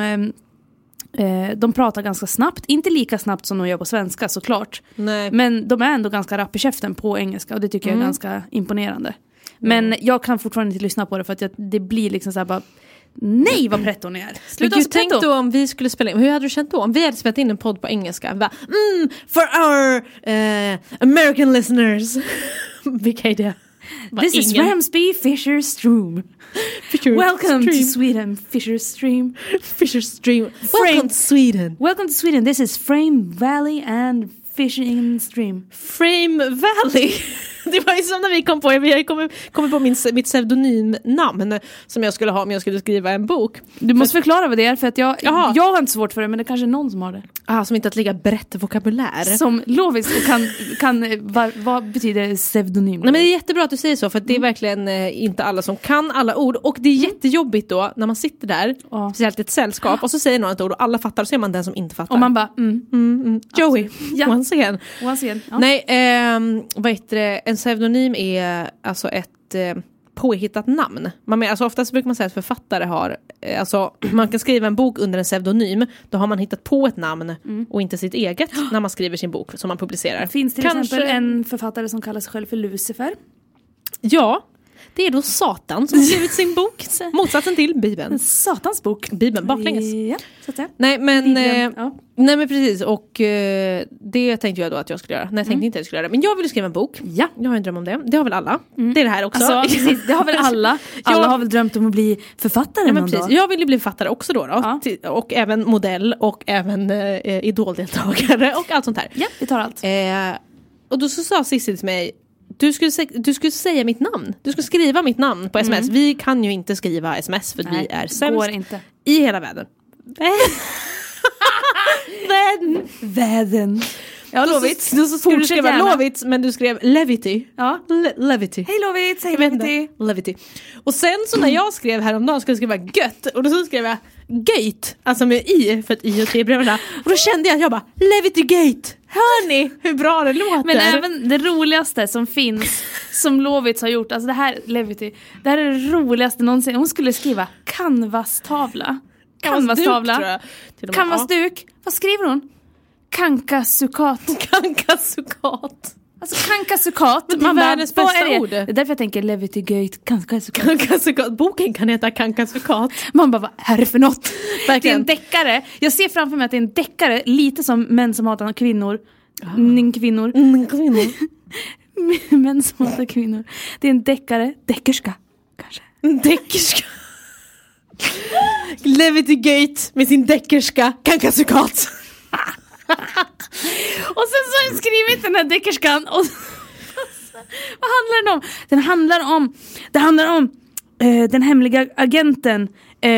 de pratar ganska snabbt. Inte lika snabbt som de gör på svenska såklart. Nej. Men de är ändå ganska rapp i käften på engelska. Och det tycker jag är ganska imponerande. Men jag kan fortfarande inte lyssna på det. För att det blir liksom så här bara, nej vad pretto ni är. Sluta tänk då om vi skulle spela in. Hur hade du känt då? Om vi hade spelat in en podd på engelska. Bara, for our American listeners. Vilka idéer? This is Ramsby Fisher Stream. Welcome to Sweden, Fisher Stream. Fisher Stream. Welcome to Sweden. Welcome to Sweden. This is Frame Valley and Fishing Stream. Frame Valley. Det var ju som när vi kom på, vi kom på mitt pseudonymnamn som jag skulle ha om jag skulle skriva en bok. Du måste förklara vad det är, för att jag har inte svårt för det, men det är kanske någon som har det. Som inte att lägga brett vokabulär. Som Lovis kan vad betyder pseudonym? Nej, men det är jättebra att du säger så, för att det är verkligen inte alla som kan alla ord, och det är jättejobbigt då när man sitter där, speciellt ett sällskap, och så säger någon ett ord och alla fattar, och så är man den som inte fattar. Och man bara Joey, once again. Ja. Nej, vad heter det? En pseudonym är alltså ett påhittat namn. Alltså oftast brukar man säga att författare har, alltså man kan skriva en bok under en pseudonym, då har man hittat på ett namn och inte sitt eget när man skriver sin bok som man publicerar. Det finns till exempel en författare som kallar sig själv för Lucifer. Ja, det är då Satan som har skrivit sin bok. Motsatsen till Bibeln. Satans bok. Bibeln baklänges. Ja, så att säga. Nej men precis. Och det tänkte jag då att jag skulle göra. Nej, jag tänkte inte att jag skulle göra det. Men jag vill skriva en bok. Ja. Jag har en dröm om det. Det har väl alla. Det är det här också. Alltså, precis, det har väl alla. Alla har väl drömt om att bli författare någon dag. Jag vill ju bli författare också då. Ja. Och även modell. Och även idoldeltagare. Och allt sånt här. Ja, vi tar allt. Och då så sa Cissi till mig, du skulle säga mitt namn. Du skulle skriva mitt namn på sms. Vi kan ju inte skriva sms för vi är sämst i hela världen. Världen. Ja, Lovits. Du skulle skriva Lovits, men du skrev Levity. Ja. Levity. Hej Lovits, hej Levity. Levity. Och sen så när jag skrev häromdagen skulle jag skriva gött. Och då så skrev jag Gate. Alltså med i, för att i och t bredvid. Och då kände jag bara, Levity Gate. Hör ni hur bra det låter? Men även det roligaste som finns, som Lovits har gjort, alltså det här Levity, det här är det roligaste någonsin. Hon skulle skriva canvastavla. Canvasduk. Canvasduk. Vad skriver hon? Kankasukat. Kankasukat. Alltså kankasukat. Det är världens bästa ord. Det är därför jag tänker Levity Gate. Kankasukat. Boken kan heta Kankasukat. Man bara, vad är det för något? Verkligen. Det är en deckare. Jag ser framför mig att det är en deckare. Lite som Män som hatar kvinnor. Kvinnor. Män som hatar kvinnor. Det är en deckare. Deckerska. Kanske. Deckerska. Levity Gate med sin deckerska Kankasukat. Och sen så har jag skrivit den här deckerskan och vad handlar den om? Det handlar om den hemliga agenten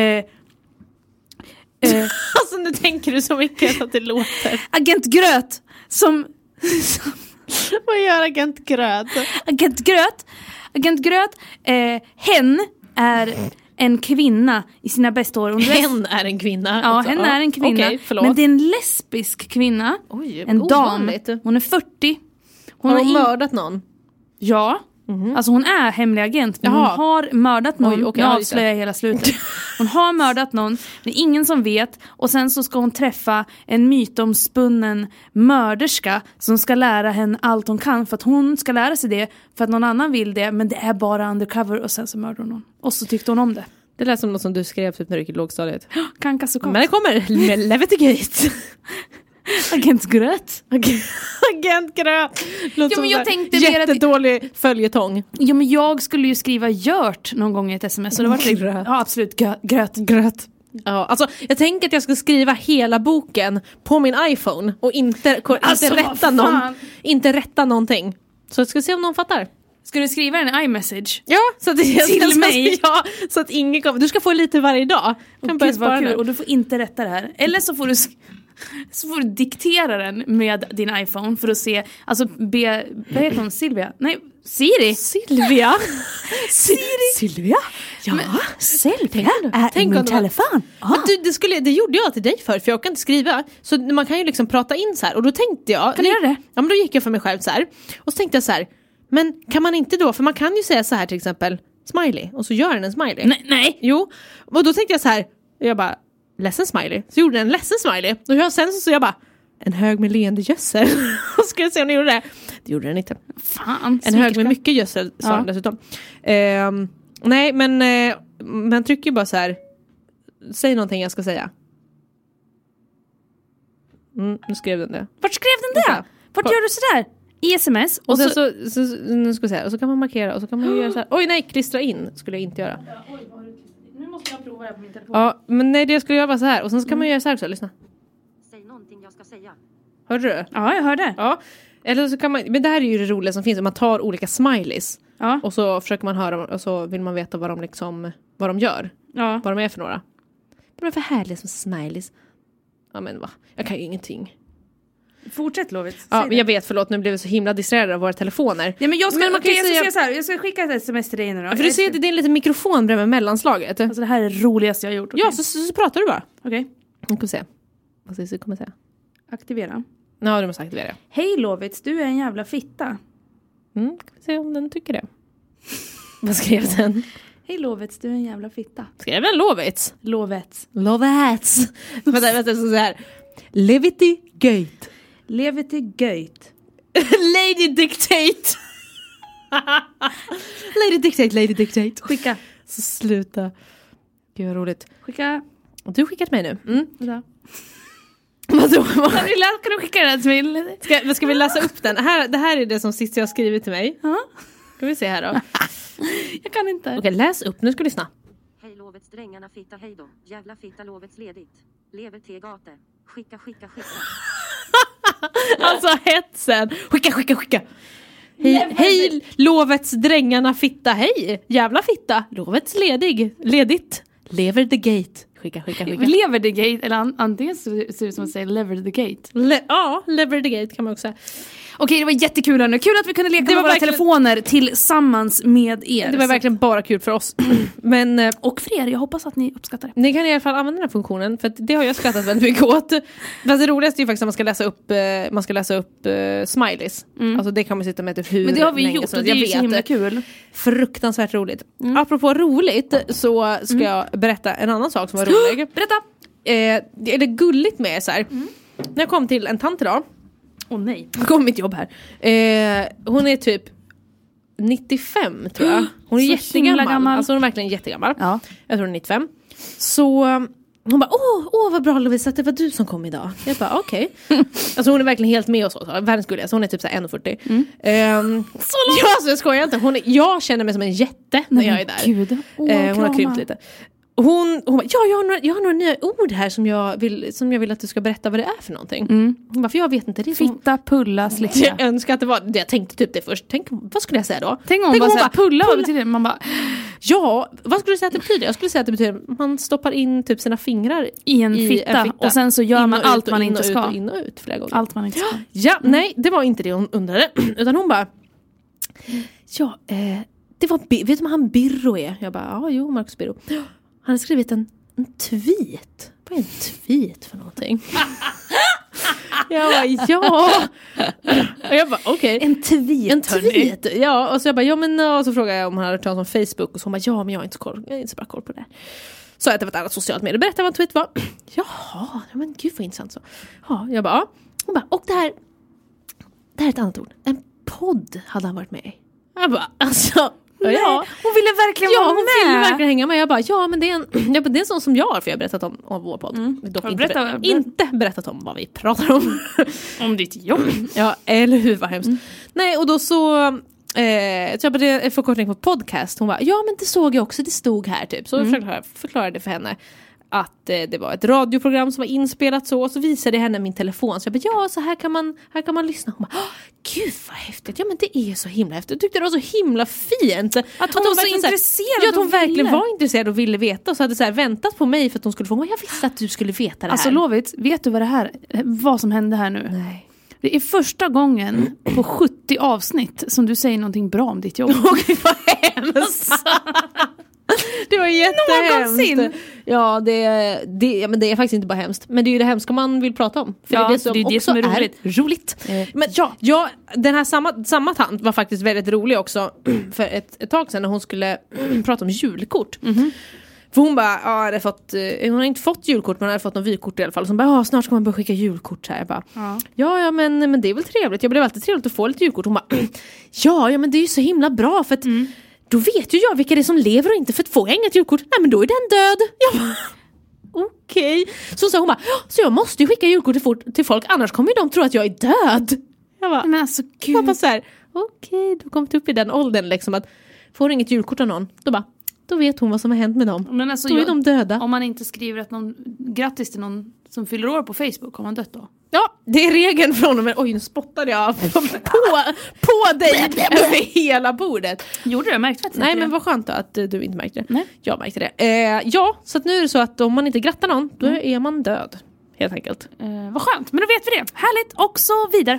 alltså nu tänker du så mycket att det låter. Agent Gröt som vad gör Agent Gröt? Agent Gröt hen är en kvinna i sina bästa år. Hen är en kvinna? Ja, hen är en kvinna. Okay, men det är en lesbisk kvinna. Oj, en dam. Hon är 40. Har hon mördat någon? Ja. Alltså hon är hemlig agent. Men hon har mördat någon. Okay, nu avslöjar jag hela slutet. Hon har mördat någon. Det är ingen som vet. Och sen så ska hon träffa en mytomspunnen mörderska som ska lära henne allt hon kan. För att hon ska lära sig det. För att någon annan vill det. Men det är bara undercover. Och sen så mördar hon någon. Och så tyckte hon om det. Det lät som något som du skrev typ när du gick i lågstadiet. Kankasukat. Men det kommer med Levity Gate. Agent Gröt. Agent Gröt. Ja, men jag tänkte jättedålig följetong. Ja, men jag skulle ju skriva Gjört någon gång i ett sms. Så det var Gröt. Ja, absolut. Gröt. Ja, alltså jag tänker att jag ska skriva hela boken på min iPhone och inte rätta någonting. Så jag ska se om någon fattar. Ska du skriva en iMessage? Ja, så att till mig. Ja, så att ingen kommer. Du ska få lite varje dag. Kan börja spara nu. Och du får inte rätta det här. Eller så får du diktera den med din iPhone för att se, alltså vad heter hon? Silvia? Nej, Siri. Silvia? Silvia? Ja, men, Silvia är min telefon. Det gjorde jag till dig för jag kan inte skriva. Så man kan ju liksom prata in så här. Och då tänkte jag... Kan du göra det? Ja, men då gick jag för mig själv så här. Och så tänkte jag så här, men kan man inte då, för man kan ju säga så här till exempel, smiley, och så gör den en smiley. Nej. Jo, och då tänkte jag så här, jag bara, ledsen smiley. Så gjorde den en ledsen smiley. Och sen så jag bara, en hög med leende gödsel. Och ska jag se om den gjorde det. Det gjorde den inte. Fan. En hög med mycket gödsel sa den dessutom. Nej, men man trycker ju bara så här, säg någonting jag ska säga. Nu skrev den det. Vart skrev den det? Vart gör du sådär? I sms. Och sen så nu ska jag säga. Och så kan man markera. Och så kan man göra så här. Oj nej, klistra in skulle jag inte göra. Nu måste jag prova det på min telefon. Ja, men nej, det jag skulle göra bara så här. Och sen så kan man göra så här också. Lyssna. Säg någonting jag ska säga. Hörde du? Ja, jag hörde. Ja. Eller så kan man, men det här är ju det roliga som finns. Man tar olika smileys. Ja. Och så försöker man höra och så vill man veta vad de gör. Ja. Vad de är för några. De är för härliga som smileys. Ja men va, jag kan ju ingenting. Fortsätt Lovit. Ja, men jag vet, förlåt, nu blev vi så himla distraherade av våra telefoner. Ja, men jag ska säga så här, jag ska skicka ett sms till dig nu då. För du ser att det är en liten mikrofon bredvid mellanslaget. Alltså det här är det roligaste jag har gjort. Okay? Ja, så pratar du bara. Okej. Vi kommer se. Vad ska vi säga? Aktivera. Ja, du måste aktivera. Hej Lovit, du är en jävla fitta. Kan vi se om den tycker det. Vad skrev den? Hej Lovets, du är en jävla fitta. Skrev den Lovets? Lovets. Vänta, jag ska säga här. Levity Gate. Levity Gate. Lady Dictate. Lady Dictate. Skicka. Så sluta. Gud vad roligt. Skicka. Du skickat mig nu. Vänta. Vadå? Kan du skicka den till mig? Ska vi läsa upp den? Det här är det som sist jag har skrivit till mig. Ska vi se här då. Jag kan inte. Okej, läs upp. Nu ska vi lyssna. Hej Lovets drängarna fitta hej då. Jävla fitta Lovets ledigt. Lever till gate. Skicka. Alltså hetsen. Skicka. Hej Lovets drängarna fitta hej. Jävla fitta. Lovets ledigt. Lever the gate. Skicka. Lever the gate, eller antingen ser det ut som att säga lever the gate. Lever the gate kan man också säga. Okej, det var jättekul nu. Kul att vi kunde leka med våra telefoner tillsammans med er. Det var verkligen bara kul för oss. Men, och för er, jag hoppas att ni uppskattar det. Ni kan i alla fall använda den här funktionen, för att det har jag skrattat väldigt mycket åt. Fast det roligaste är ju faktiskt att man ska läsa upp smileys. Alltså det kan man sitta med typ hur. Men det har vi gjort och det är ju så himla kul. Fruktansvärt roligt. Apropå roligt så ska jag berätta en annan sak som var rolig. Berätta! Det är gulligt med så här. När jag kom till en tant idag. Nej. Kom mitt jobb här. Hon är typ 95 tror jag. Hon är jättegammal. Alltså hon är verkligen jättegammal. Ja. Jag tror hon är 95. Så hon bara, åh vad bra Lovisa att det var du som kom idag. Jag bara, okej. Alltså hon är verkligen helt med oss. Världens gulligaste. Hon är typ så här 1,40. Så ja, så jag skojar inte. Jag känner mig som en jätte när jag är där. Gud. Hon har krympt lite. Hon bara, jag har några nya ord här som jag vill att du ska berätta vad det är för någonting. Hon bara, för jag vet inte. Det är fitta, pulla, slicka. Jag önskar att det var, jag tänkte typ det först. Vad skulle jag säga då? Tänk om hon bara pulla. Man bara, ja, vad skulle du säga att det betyder? Jag skulle säga att det betyder man stoppar in typ sina fingrar i en fitta. Och sen så gör man allt man inte ska. In och ut flera gånger. Allt man inte ska. Ja, nej, det var inte det hon undrade. Utan hon bara, det var, vet du vad han Birro är? Jag bara, jo, Marcus Birro. Han har skrivit en tweet. Vad är en tweet för någonting? Jag bara, ja. Och jag bara, okej. En tweet. Ja, och så jag bara, och så frågade jag om han hade hört talas om Facebook. Och så hon bara, ja, men jag har inte så bra koll på det. Så att det var ett annat socialt medier. Berätta vad en tweet var. Jaha, men gud vad intressant så. Ja, jag bara, hon bara, och det här är ett annat ord. En podd hade han varit med i. Jag bara, alltså. Nej, ja. Hon ville verkligen vara med. Ja, hon ville verkligen hänga med. Jag bara, men det är en sån som jag har, för jag har berättat om vår podd. Dock inte berättat om vad vi pratar om. Om ditt jobb. Ja, eller hur, vad hemskt. Nej, och då så jag bara, en förkortning på podcast. Hon bara, ja men det såg jag också, det stod här typ. Så jag förklarade för henne att det var ett radioprogram som var inspelat så. Och så visade jag henne min telefon. Så jag bara, ja, så här kan man lyssna. Hon bara, gud vad häftigt. Ja, men det är så himla häftigt. Jag tyckte det var så himla fint. Att hon var så intresserad. Ja, att hon verkligen var intresserad och ville veta. Och så hade så här väntat på mig för att hon skulle få. Jag visste att du skulle veta det här. Alltså Lovit, vet du vad som hände här nu? Nej. Det är första gången på 70 avsnitt som du säger någonting bra om ditt jobb. Okej, vad hemskt. Det var jättehemskt. Ja, men det är faktiskt inte bara hemskt. Men det är ju det hemska man vill prata om. För det är det som är roligt. Men ja, den här samma tant var faktiskt väldigt rolig också för ett tag sedan när hon skulle prata om julkort. För hon bara, hon har inte fått julkort, men hon hade fått någon vykort i alla fall. Så hon bara, snart ska man börja skicka julkort här. Jag bara, ja, men det är väl trevligt. Jag blev alltid trevligt att få lite julkort. Hon bara, ja, men det är ju så himla bra för att då vet ju jag vilka det är som lever och inte. För att får jag inget julkort, nej men då är den död. Jag bara, okej. Så sa hon bara, så jag måste ju skicka julkort till folk, annars kommer ju de tro att jag är död. Jag bara, men alltså gud. Jag bara så här, okej, du har kommit upp i den åldern liksom att får du inget julkort av någon, då då vet hon vad som har hänt med dem. Men alltså, då är de döda. Om man inte skriver att grattis till någon som fyller år på Facebook, har man dött då? Ja, det är regeln från och med. Oj, nu spottade jag på dig över hela bordet. Gjorde du? Jag märkte faktiskt Nej, inte men det. vad skönt då att du inte märkte det. Nej. Jag märkte det. Ja, så att nu är det så att om man inte grattar någon, då är man död. Helt enkelt. Vad skönt, men då vet vi det. Härligt, och så vidare.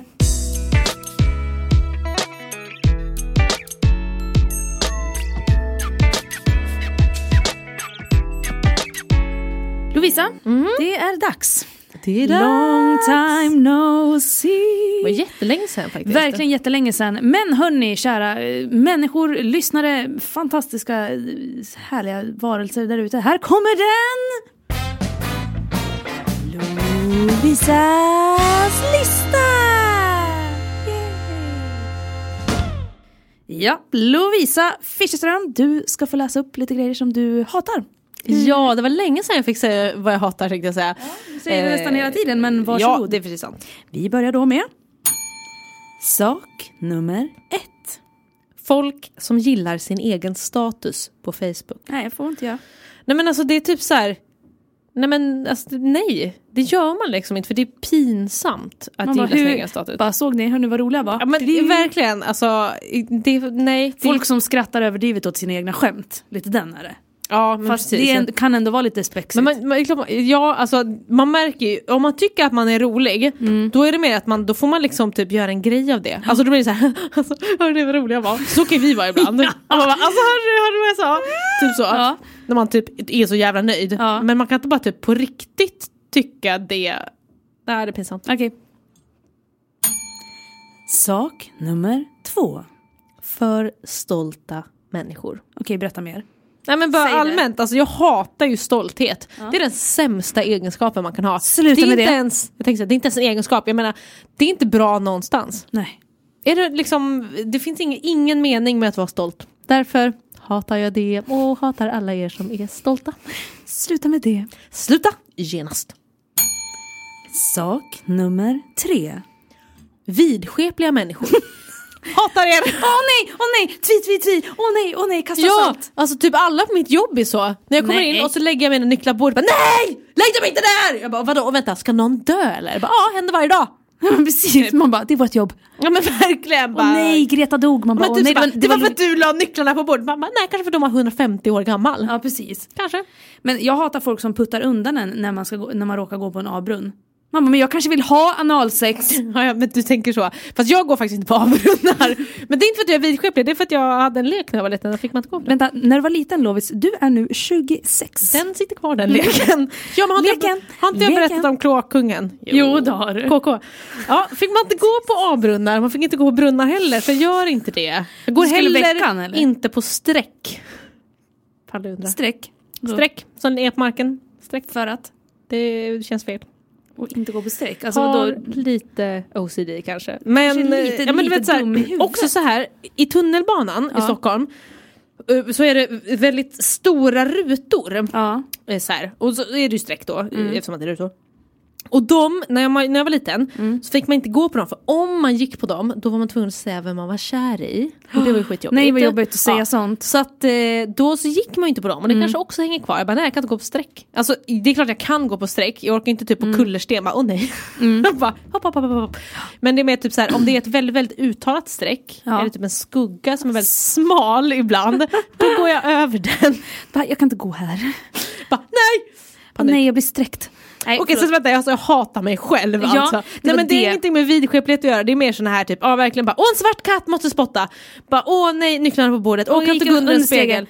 Lovisa, det är dags. Det är Long time no see. Det var jättelänge sedan faktiskt. Verkligen jättelänge sedan. Men hörni, kära människor, lyssnare, fantastiska, härliga varelser där ute. Här kommer den! Lovisas lista! Ja, Lovisa Fischerström, du ska få läsa upp lite grejer som du hatar. Ja, det var länge sedan jag fick säga vad jag hatar, tänkte jag säga. Du säger det nästan hela tiden, men varsågod. Ja, det är precis sant. Vi börjar då med sak nummer 1. Folk som gillar sin egen status på Facebook. Nej, jag får inte göra. Nej, men alltså det är typ så här. Nej, men alltså, nej, det gör man liksom inte, för det är pinsamt att Man gilla bara, sin egen status. Bara såg ni, hörni vad roliga var? Ja, men det är verkligen, alltså, nej. Folk som skrattar överdrivet åt sina egna skämt. Lite den är det. Ja, men fast precis. det kan ändå vara lite spexigt. Men ja, alltså man märker ju, om man tycker att man är rolig, då är det mer att då får man liksom typ göra en grej av det. Alltså då blir det så här, alltså, hörde det vad roliga var. Så kan vi vara ibland. Ja. Bara, alltså hörde vad jag sa. Typ så. Ja. När man typ är så jävla nöjd. Ja. Men man kan inte bara typ på riktigt tycka det. Nej, det är pinsamt. Okej. Sak nummer 2. För stolta människor. Okej, berätta mer. Nej, men bara Säg det. allmänt, alltså jag hatar ju stolthet. Det är den sämsta egenskapen man kan ha. Sluta det är med inte det. Ens, jag tänkte säga, det är inte ens en egenskap. Jag menar, det är inte bra någonstans. Nej. Är det liksom, det finns ingen mening med att vara stolt. Därför hatar jag det och hatar alla er som är stolta. Sluta med det. Sluta genast. Sak nummer 3. Vidskepliga människor. Hatar er. Åh nej, tvi. Åh nej, kasta Ja, salt. alltså typ alla på mitt jobb är så. När jag kommer Nej. in och så lägger jag mina nycklar på bordet. Bara, nej, lägg dem inte där! Jag bara, vadå, vänta, ska någon dö eller? Jag bara, ja, händer varje dag. Precis, man bara, det är vårt jobb. Ja, men verkligen bara. Åh nej, Greta dog. Man bara, Men typ nej, så bara, det var för att du la nycklarna på bordet. Man bara, nej, kanske för de var 150 år gammal. Ja, precis. Kanske. Men jag hatar folk som puttar undan en när man råkar gå på en avbrunn. Mamma, men jag kanske vill ha analsex. Ja, men du tänker så. Fast jag går faktiskt inte på avbrunnar. Men det är inte för att jag är vidskeplig. Det är för att jag hade en lek när jag var liten. Då fick man inte gå på det. Vänta, när du var liten, Lovis, du är nu 26. Den sitter kvar, den leken. Ja, men har inte jag berättat om kloakkungen? Jo, det har du. KK. Ja, fick man inte gå på avbrunnar. Man fick inte gå på brunnar heller. För jag gör inte det. Jag går heller veckan, eller? inte på streck. Streck. Streck, som är på marken. Streck. För att? Det känns fel. Och inte gå på streck. Alltså, Har vadå? lite OCD kanske. Men, Lite ja, men du vet, så dum i här, huvudet. också så här, i tunnelbanan i Stockholm så är det väldigt stora rutor. Ja. Så här. Och så är det ju streck då, eftersom att det är rutor. Och när jag var liten så fick man inte gå på dem. För om man gick på dem, då var man tvungen att säga vem man var kär i. Och det var ju skitjobbigt. Nej, vad jobbigt att säga sånt. Så att då så gick man ju inte på dem. Och det kanske också hänger kvar. Jag bara, nej, jag kan inte gå på streck. Alltså det är klart jag kan gå på streck. Jag orkar inte typ på kullersten. Åh nej. Jag bara, hopp. Men det är mer typ så här, om det är ett väldigt, väldigt uttalat streck. Eller typ en skugga som är väldigt smal ibland. Då går jag över den. Jag kan inte gå här. Bara, nej. Nej, jag blir sträckt. Okej, så vänta, jag hatar mig själv Ja, alltså. det Nej, var men det är det. ingenting med vidskeplighet att göra. Det är mer såna här typ, verkligen bara, en svart katt måste spotta. Bara, nej, nycklarna på bordet. Kan inte gå under en spegel.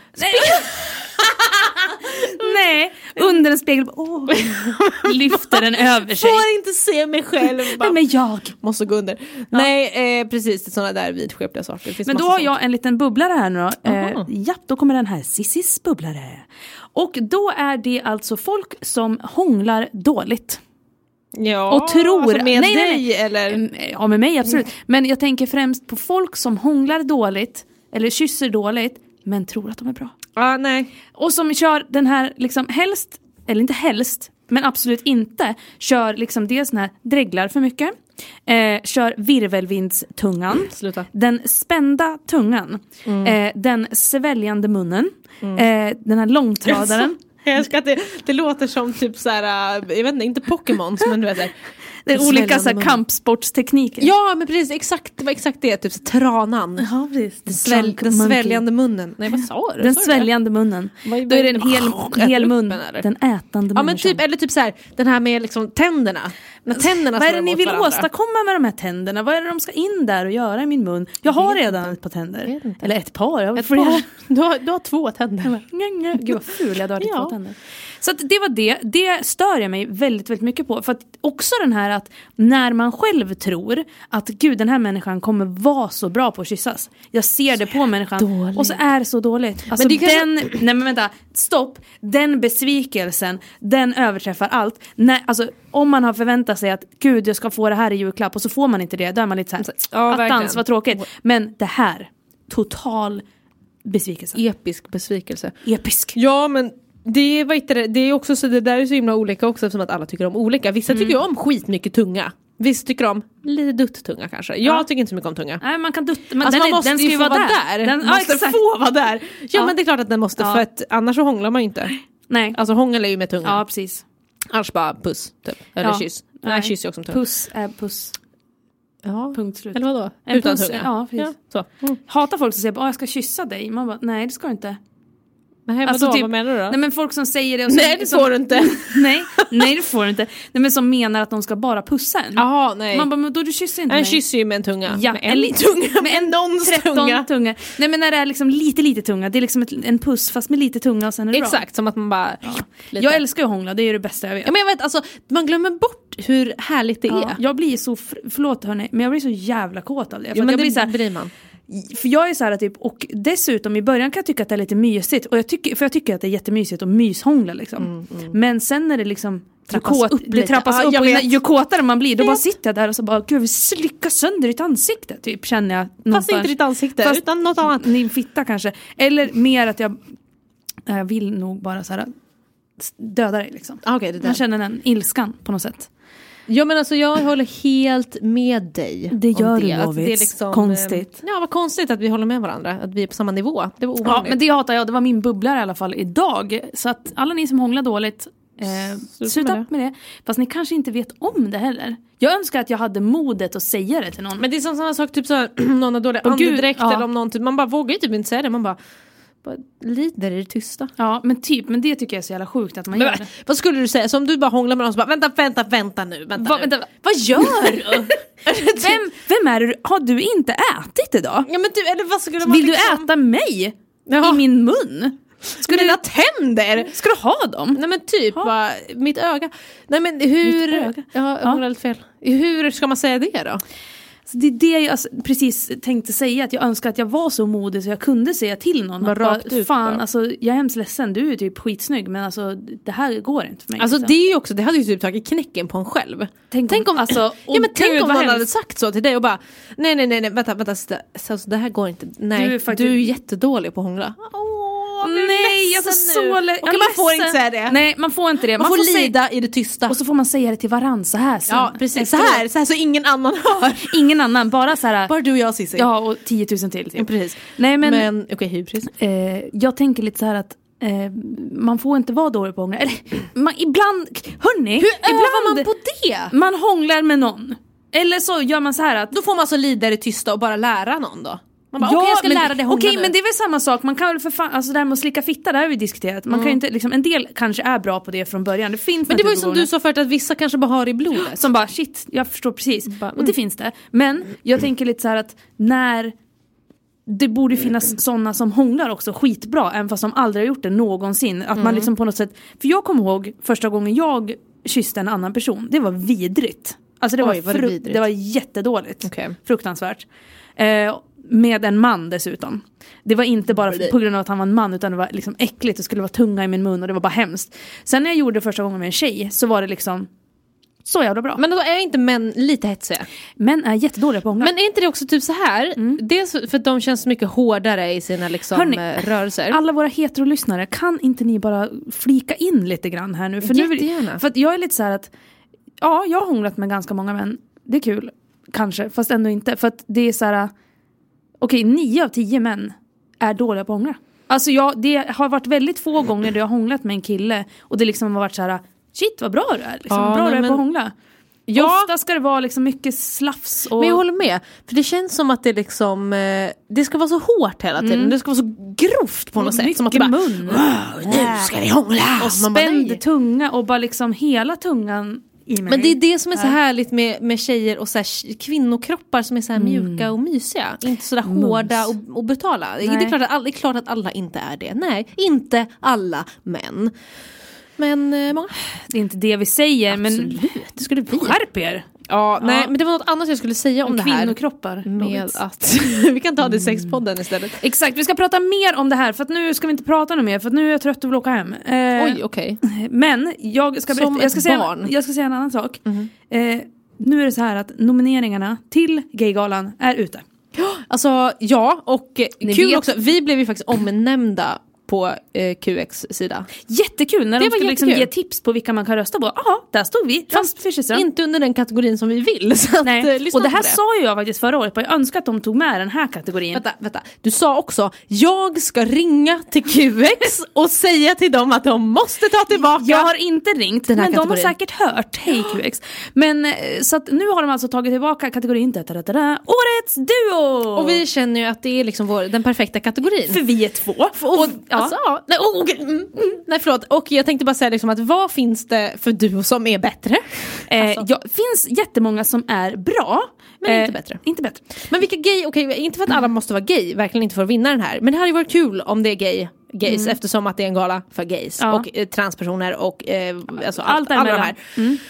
Nej, under en spegel. Lyfter den över sig. Får inte se mig själv. Bara, Men jag måste gå under. Nej, precis, det är såna där vidskepliga saker. Det finns Men då massa har jag en liten bubblare här nu då. Jaha. Ja, då kommer den här Sissis bubblare. Och då är det alltså folk som hånglar dåligt. Ja, Och tror... alltså med nej, dig eller? Ja, med mig absolut. Men jag tänker främst på folk som hånglar dåligt eller kysser dåligt men tror att de är bra. Ja, nej. Och som kör den här liksom helst, eller inte helst, men absolut inte, kör liksom dels den här dreglar för mycket. Kör virvelvindstungan. Sluta. Den spända tungan. Den sväljande munnen. Den här långtradaren. Jag älskar att det låter som typ såhär, jag vet inte Pokémon, men du vet såhär. Det är olika så här, kampsportstekniker. Ja, men precis, det var exakt det, typ så tranan. Ja, precis. Den sväljande munnen. Nej, vad sa du? Den sväljande munnen. Då är det en hel mun. Den ätande munnen. Ja, men typ, eller typ så här, den här med liksom tänderna. Vad är det ni vill åstadkomma med de här tänderna? Vad är det de ska in där och göra i min mun? Jag har redan ett par tänder. Eller ett par. Du har 2 tänder. Gud vad ful jag har 2 tänder. Så att det var det. Det stör jag mig väldigt, väldigt mycket på. För att också den här att när man själv tror att gud, den här människan kommer vara så bra på att kyssas. Jag ser det på människan. Dåligt. Och så är det så dåligt. Alltså men nej men vänta, stopp. Den besvikelsen, den överträffar allt. Alltså om man har förväntat sig att gud, jag ska få det här i julklapp och så får man inte det. Då är man lite så här, attans, vad tråkigt. Men det här, total besvikelse. Episk besvikelse. Episk. Ja, men det är också så, det där är så himla olika också, eftersom att alla tycker om olika. Vissa tycker om skitmycket tunga. Vissa tycker om lite dutt-tunga kanske. Jag tycker inte så mycket om tunga. Nej, man kan dutta, men alltså den ska ju vara där. Den måste få vara där. Ja, men det är klart att den måste, för att annars så hånglar man ju inte. Nej. Alltså hånglar är ju med tunga. Ja, precis. Annars bara puss, typ. Eller kyss. Nej, kyss är också med tunga. Puss är puss. Ja. Punkt slut. Eller vadå? En utan puss, tunga. Ja, precis. Ja, så. Hatar folk som säger jag ska kyssa dig. Man bara, nej det ska du inte. Nej, alltså, vad menar du då? Nej, men folk som säger det och nej, det får du inte. nej, det får du inte. Nej, men som menar att de ska bara pussa en. Jaha, nej. Man bara, men då du kysser inte mig. En kysser ju med en tunga. Ja, med en tunga. Med en nons 13 tunga. Nej, men när det är liksom lite tunga. Det är liksom en puss fast med lite tunga och sen är det exakt, bra. Som att man bara... Ja. Jag älskar ju att hångla, det är det bästa jag vet. Ja, men jag vet, alltså, man glömmer bort hur härligt det är. Jag blir så, förlåt hörni, men jag blir så jävla kåt av det. Ja, men jag blir det så här, blir man. För jag är så här typ, och dessutom i början kan jag tycka att det är lite mysigt och jag tycker att det är jättemysigt att myshångla liksom. Men sen när det liksom trappas upp och ju kåtare man blir, då bara sitter jag där och så bara, gud jag vill slicka sönder ditt ansikte typ, känner jag någonstans. Fast inte ditt ansikte, utan något annat. Din fitta kanske. Eller mer att jag vill nog bara så här döda dig liksom. Okay, man känner den ilskan på något sätt. Ja, men alltså jag håller helt med dig. Det gör du, alltså, det är liksom konstigt. Ja, vad konstigt att vi håller med varandra. Att vi är på samma nivå. Det var ovanligt. Ja, men det hatar jag. Det var min bubblare i alla fall idag. Så att alla ni som hånglar dåligt, sluta upp med det. Fast ni kanske inte vet om det heller. Jag önskar att jag hade modet att säga det till någon. Men det är som samma sak, typ så här, någon har dålig andedräkt eller om någon typ, man bara vågar ju typ inte säga det. Man bara lider i det tysta. Ja, men det tycker jag är så jävla sjukt att man gör det. Vad skulle du säga? Så om du bara hånglar med någon så bara, vänta nu. Vad gör du? Vem är du? Har du inte ätit idag? Ja, men du, eller vad skulle man vill liksom... du äta mig? I min mun? Skulle dina tänder? Ska du ha dem? Nej, men typ bara, mitt öga. Nej, men hur... Mitt öga? Jag har helt fel. Hur ska man säga det då? Så det är det jag precis tänkte säga, att jag önskar att jag var så modig så jag kunde säga till någon att rakt ut, fan, alltså, jag är hemskt ledsen, du är typ skitsnygg, men alltså, det här går inte för mig. Alltså det är ju också, det hade ju typ tagit knäcken på en själv. Tänk om alltså, tänk om någon hade sagt så till dig och bara nej, vänta, alltså, det här går inte. Nej, du är jättedålig på att hångla. Nej, jag är så ledsen. Okej, man får inte säga det. Nej, man får inte det. Man får lida i det tysta. Och så får man säga det till varann så här sen. Ja, precis. Så här så ingen annan hör. Ingen annan, bara så här. Bara du och jag, Cissi. Ja, och 10 000 till. Ja, precis. Nej, men okej, hybris. Jag tänker lite så här att man får inte vara dålig på hångla. Eller ibland, hörni. Hur övar man på det? Man hånglar med någon. Eller så gör man så här att då får man så lida i det tysta och bara lära någon då. Man bara, jag ska lära dig hångla. Okej, men det är väl samma sak. Man kan väl för fan, alltså det här med att slicka fitta, det har vi diskuterat. Man kan inte, liksom, en del kanske är bra på det från början. Det finns, men det var ju som du sa förut, att vissa kanske bara har i blodet. Som bara, shit, jag förstår precis. Och det finns det. Men jag tänker lite så här att när det borde finnas sådana som hånglar också skitbra, även fast de aldrig har gjort det någonsin. Att man liksom på något sätt, för jag kommer ihåg första gången jag kysste en annan person. Det var vidrigt. Alltså det det var jättedåligt. Okay. Fruktansvärt. Med en man dessutom. Det var inte bara på grund av att han var en man, utan det var liksom äckligt. Det skulle vara tunga i min mun och det var bara hemskt. Sen när jag gjorde det första gången med en tjej så var det liksom så jävla bra. Men då är inte män lite hetsiga? Män är jättedåliga på att hångla. Men är inte det också typ så här? Dels för att de känns mycket hårdare i sina liksom, rörelser. Alla våra heterolyssnare, kan inte ni bara flika in lite grann här nu? För jättegärna. För att jag är lite så här att ja, jag har hånglat med ganska många män. det är kul. Kanske, fast ändå inte. För att det är så här... Okej, 9 av 10 män är dåliga på att hångla. Alltså det har varit väldigt få gånger där jag har hånglat med en kille. Och det liksom har varit så här... Shit, vad bra du är. Liksom, bra du är på att hångla. Ja. Ofta ska det vara liksom mycket slafs. Och... Men jag håller med. För det känns som att det liksom... det ska vara så hårt hela tiden. Det ska vara så grovt på något sätt. Som att det bara... mun. Wow, nu ska vi hångla. Och spänd tunga och bara liksom hela tungan... Men det är det som är så härligt med tjejer och så här kvinnokroppar som är så här mjuka och mysiga. Inte så där hårda och brutala. Det är klart att alla inte är det. Nej, inte alla män. Men många. Det är inte det vi säger. Absolut, men det skulle bli. Skärp er. Ja, nej, men det var något annat jag skulle säga om det här. Kvinnokroppar. Med att vi kan ta det i sexpodden istället. Exakt, vi ska prata mer om det här. För att nu ska vi inte prata något mer. För att nu är jag trött och vill åka hem. Oj, okej. Men jag ska berätta. Jag ska säga en annan sak. Nu är det så här att nomineringarna till Gaygalan är ute. Alltså, ja. Och kul också. Vi blev ju faktiskt omnämnda på QX sida. Jättekul när de skulle liksom ge tips på vilka man kan rösta på. Aha, där stod vi. Fast inte under den kategorin som vi vill. Så nej. Att, och det här sa jag faktiskt förra året. Jag önskar att de tog med den här kategorin. Vänta. Du sa också, jag ska ringa till QX och säga till dem att de måste ta tillbaka. Jag har inte ringt, men kategorin. De har säkert hört. Hej QX. Men så att nu har de alltså tagit tillbaka kategorin Årets duo! Och vi känner ju att det är liksom den perfekta kategorin. För vi är 2. Alltså, nej, förlåt. Och jag tänkte bara säga liksom att vad finns det för duo som är bättre? Finns jättemånga som är bra. Men inte bättre. Men vilka gay, inte för att alla måste vara gay, verkligen inte för att vinna den här. Men det hade ju varit kul om det är gays eftersom att det är en gala för gays och transpersoner och alltså allt alla de här.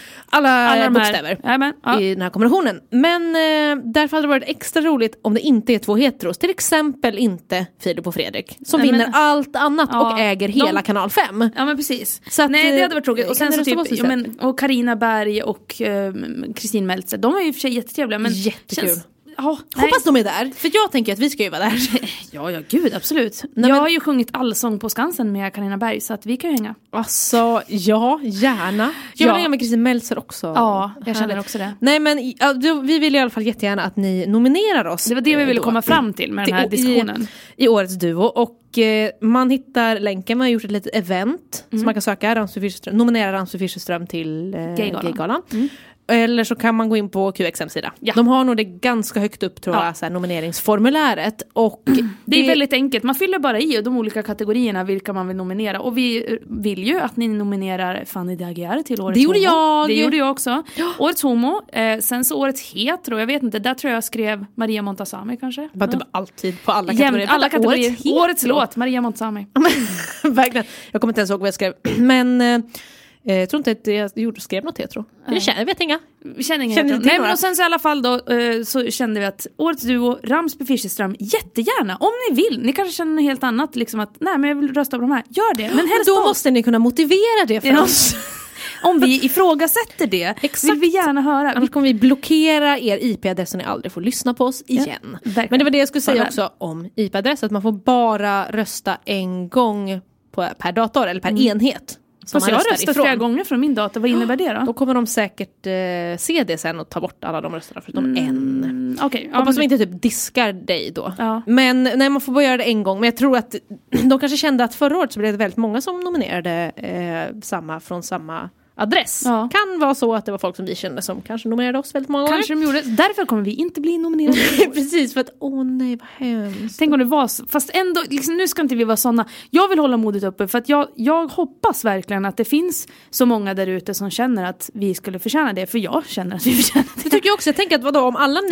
Alla bokstäver i den här kombinationen. Men därför hade det varit extra roligt om det inte är 2 heteros. Till exempel inte Filip och Fredrik. Som vinner allt annat och äger hela kanal 5. Ja, men precis. Så att, nej, det hade varit tråkigt. Och sen så typ, och Carina Berg och Kristin Meltzer. De var ju i och för sig jättetrevliga. Men jättekul. Hoppas de är där. För jag tänker att vi ska ju vara där. Ja, gud, absolut. Jag har ju sjungit Allsång på Skansen med Carina Berg. Så att vi kan ju hänga. Alltså, ja, gärna. Jag vill hänga med Kristin Meltzer också. Ja, jag känner också det. Nej, men vi vill i alla fall jättegärna att ni nominerar oss. Det var det vi ville komma fram till med den här diskussionen. I årets duo. Och man hittar länken. Man har gjort ett litet event som man kan söka. Nominera Ramsby Fischerström till Gaygalan. Eller så kan man gå in på QX hemsida. Ja. De har nog det ganska högt upp, tror jag, så här, nomineringsformuläret. Och det är väldigt enkelt. Man fyller bara i de olika kategorierna vilka man vill nominera. Och vi vill ju att ni nominerar Fanny Dagier till årets homo. Det gjorde jag också. Årets homo. Sen så årets hetero. Jag vet inte, där tror jag skrev Maria Montazami kanske. Bara typ alltid på alla kategorier. Alla kategorier. Årets låt, Maria Montazami. Verkligen. Jag kommer inte ens ihåg vad jag skrev. Men... jag tror inte att jag skrev något hetero. Jag vet inga. Nej, men och sen så i alla fall då så kände vi att årets duo Ramsby Fischerström, jättegärna om ni vill. Ni kanske känner något helt annat liksom att nej, men jag vill rösta på de här. Gör det. Men helst då måste ni kunna motivera det för oss. Om vi ifrågasätter det. Exakt. Vill vi gärna höra. Annars kommer vi blockera er IP-adress så ni aldrig får lyssna på oss igen. Men det var det jag skulle säga också om IP-adress. Att man får bara rösta en gång per dator eller per enhet. Fast jag har röstat flera gånger från min dator. Vad innebär det då? Då kommer de säkert se det sen och ta bort alla de rösterna förutom en. Okay. Hoppas de inte typ diskar dig då. Ja. Men nej, man får bara göra det en gång. Men jag tror att de kanske kände att förra året så blev det väldigt många som nominerade från samma adress. Ja. Kan vara så att det var folk som vi kände som kanske nominerade oss väldigt många gånger. Kanske de gjorde. Därför kommer vi inte bli nominerade. Precis, för att nej, vad hemskt. Tänk om det var så. Fast ändå, liksom, nu ska inte vi vara såna. Jag vill hålla modet uppe för att jag hoppas verkligen att det finns så många där ute som känner att vi skulle förtjäna det. För jag känner att vi förtjänar det. Det tycker jag också. Jag tänker att vadå, om alla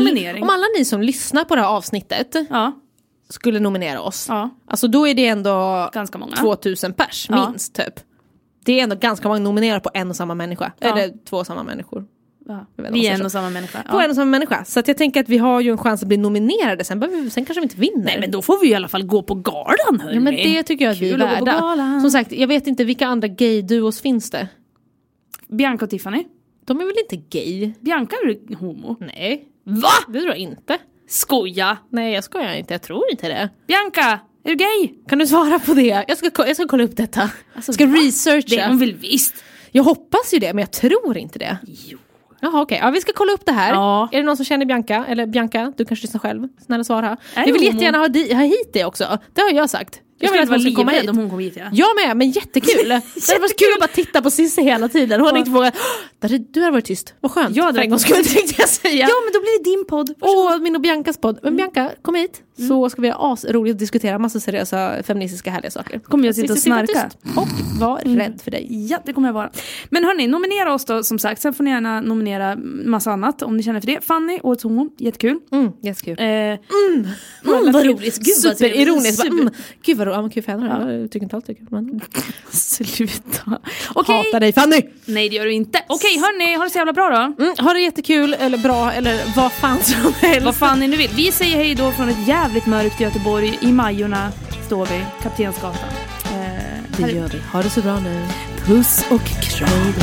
ni som lyssnar på det här avsnittet skulle nominera oss. Ja. Alltså då är det ändå ganska många. 2000 pers minst typ. Det är ändå ganska många nominerade på en och samma människa. Eller 2 samma människor. Ja. Vi är en och samma människa. På en och samma människa. Så att jag tänker att vi har ju en chans att bli nominerade. Sen kanske vi inte vinner. Nej, men då får vi i alla fall gå på galan, hörni. Ja, men det tycker jag att vi är värda. Som sagt, jag vet inte vilka andra gay-duos finns det. Bianca och Tiffany. De är väl inte gay? Bianca är homo. Nej. Va? Det tror jag inte. Skoja. Nej, jag skojar inte. Jag tror inte det. Bianca! Är du gay? Kan du svara på det? Jag ska kolla upp detta. Alltså, ska researcha. Det är hon väl visst. Jag hoppas ju det, men jag tror inte det. Jo. Jaha, okej. Ja, vi ska kolla upp det här. Ja. Är det någon som känner Bianca? Eller Bianca, du kanske lyssnar själv. Snälla svara. Jag vill jättegärna ha hit det också. Det har jag sagt. Jag vill att hon ska komma hit. Om hon kommer hit, ja. Jag med, men jättekul. Det var kul att bara titta på Cissi hela tiden. Hon hade inte vågat. Du har varit tyst. Vad skönt. Ja, en gång skulle jag säga. Ja, men då blir det din podd. Min och Biancas podd. Men Bianca, kom hit. Så ska vi ha roligt att diskutera massa seriösa feministiska härliga saker. Kommer jag sitta och snarka. Och var rädd för dig. Ja, det kommer jag vara. Men hörni, nominera oss då som sagt. Sen får ni gärna nominera massa annat om ni känner för det. Fanny, Årets homo. Jättekul. Jättekul. Vad roligt. Gud, superironiskt. Gud vad roligt. Gud fan. Jag tycker inte allt tycker men sluta. Hatar dig Fanny. Nej, det gör du inte. Okej, hörni, ha det så jävla bra då. Ha det jättekul eller bra eller vad fan som helst. Vad fan ni vill. Vi säger hej då från ett jävligt mörkt Göteborg. I Majorna står vi, Kaptensgatan. Det gör vi. Ha det så bra nu. Puss och kram.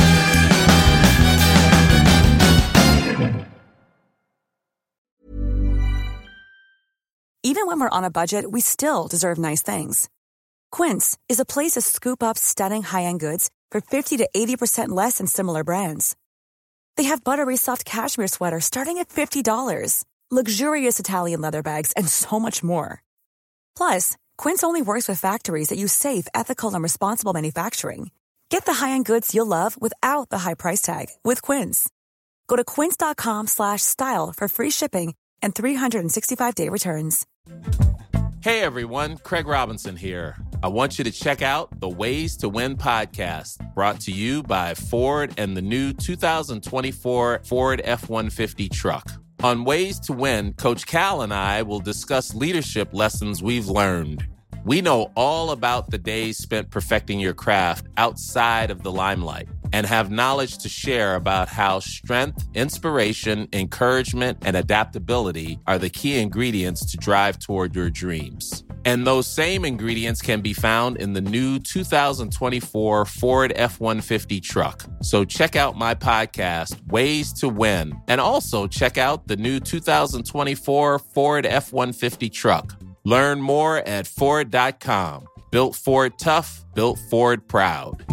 Even when we're on a budget, we still deserve nice things. Quince is a place to scoop up stunning high-end goods for 50 to 80% less than similar brands. They have buttery soft cashmere sweaters starting at $50, luxurious Italian leather bags, and so much more. Plus, Quince only works with factories that use safe, ethical, and responsible manufacturing. Get the high-end goods you'll love without the high price tag with Quince. Go to quince.com/style for free shipping and 365-day returns. Hey everyone, Craig Robinson here. I want you to check out the Ways to Win podcast, brought to you by Ford and the new 2024 Ford F-150 truck. On Ways to Win, Coach Cal and I will discuss leadership lessons we've learned. We know all about the days spent perfecting your craft outside of the limelight and have knowledge to share about how strength, inspiration, encouragement, and adaptability are the key ingredients to drive toward your dreams. And those same ingredients can be found in the new 2024 Ford F-150 truck. So check out my podcast, Ways to Win, and also check out the new 2024 Ford F-150 truck. Learn more at Ford.com. Built Ford tough, built Ford proud.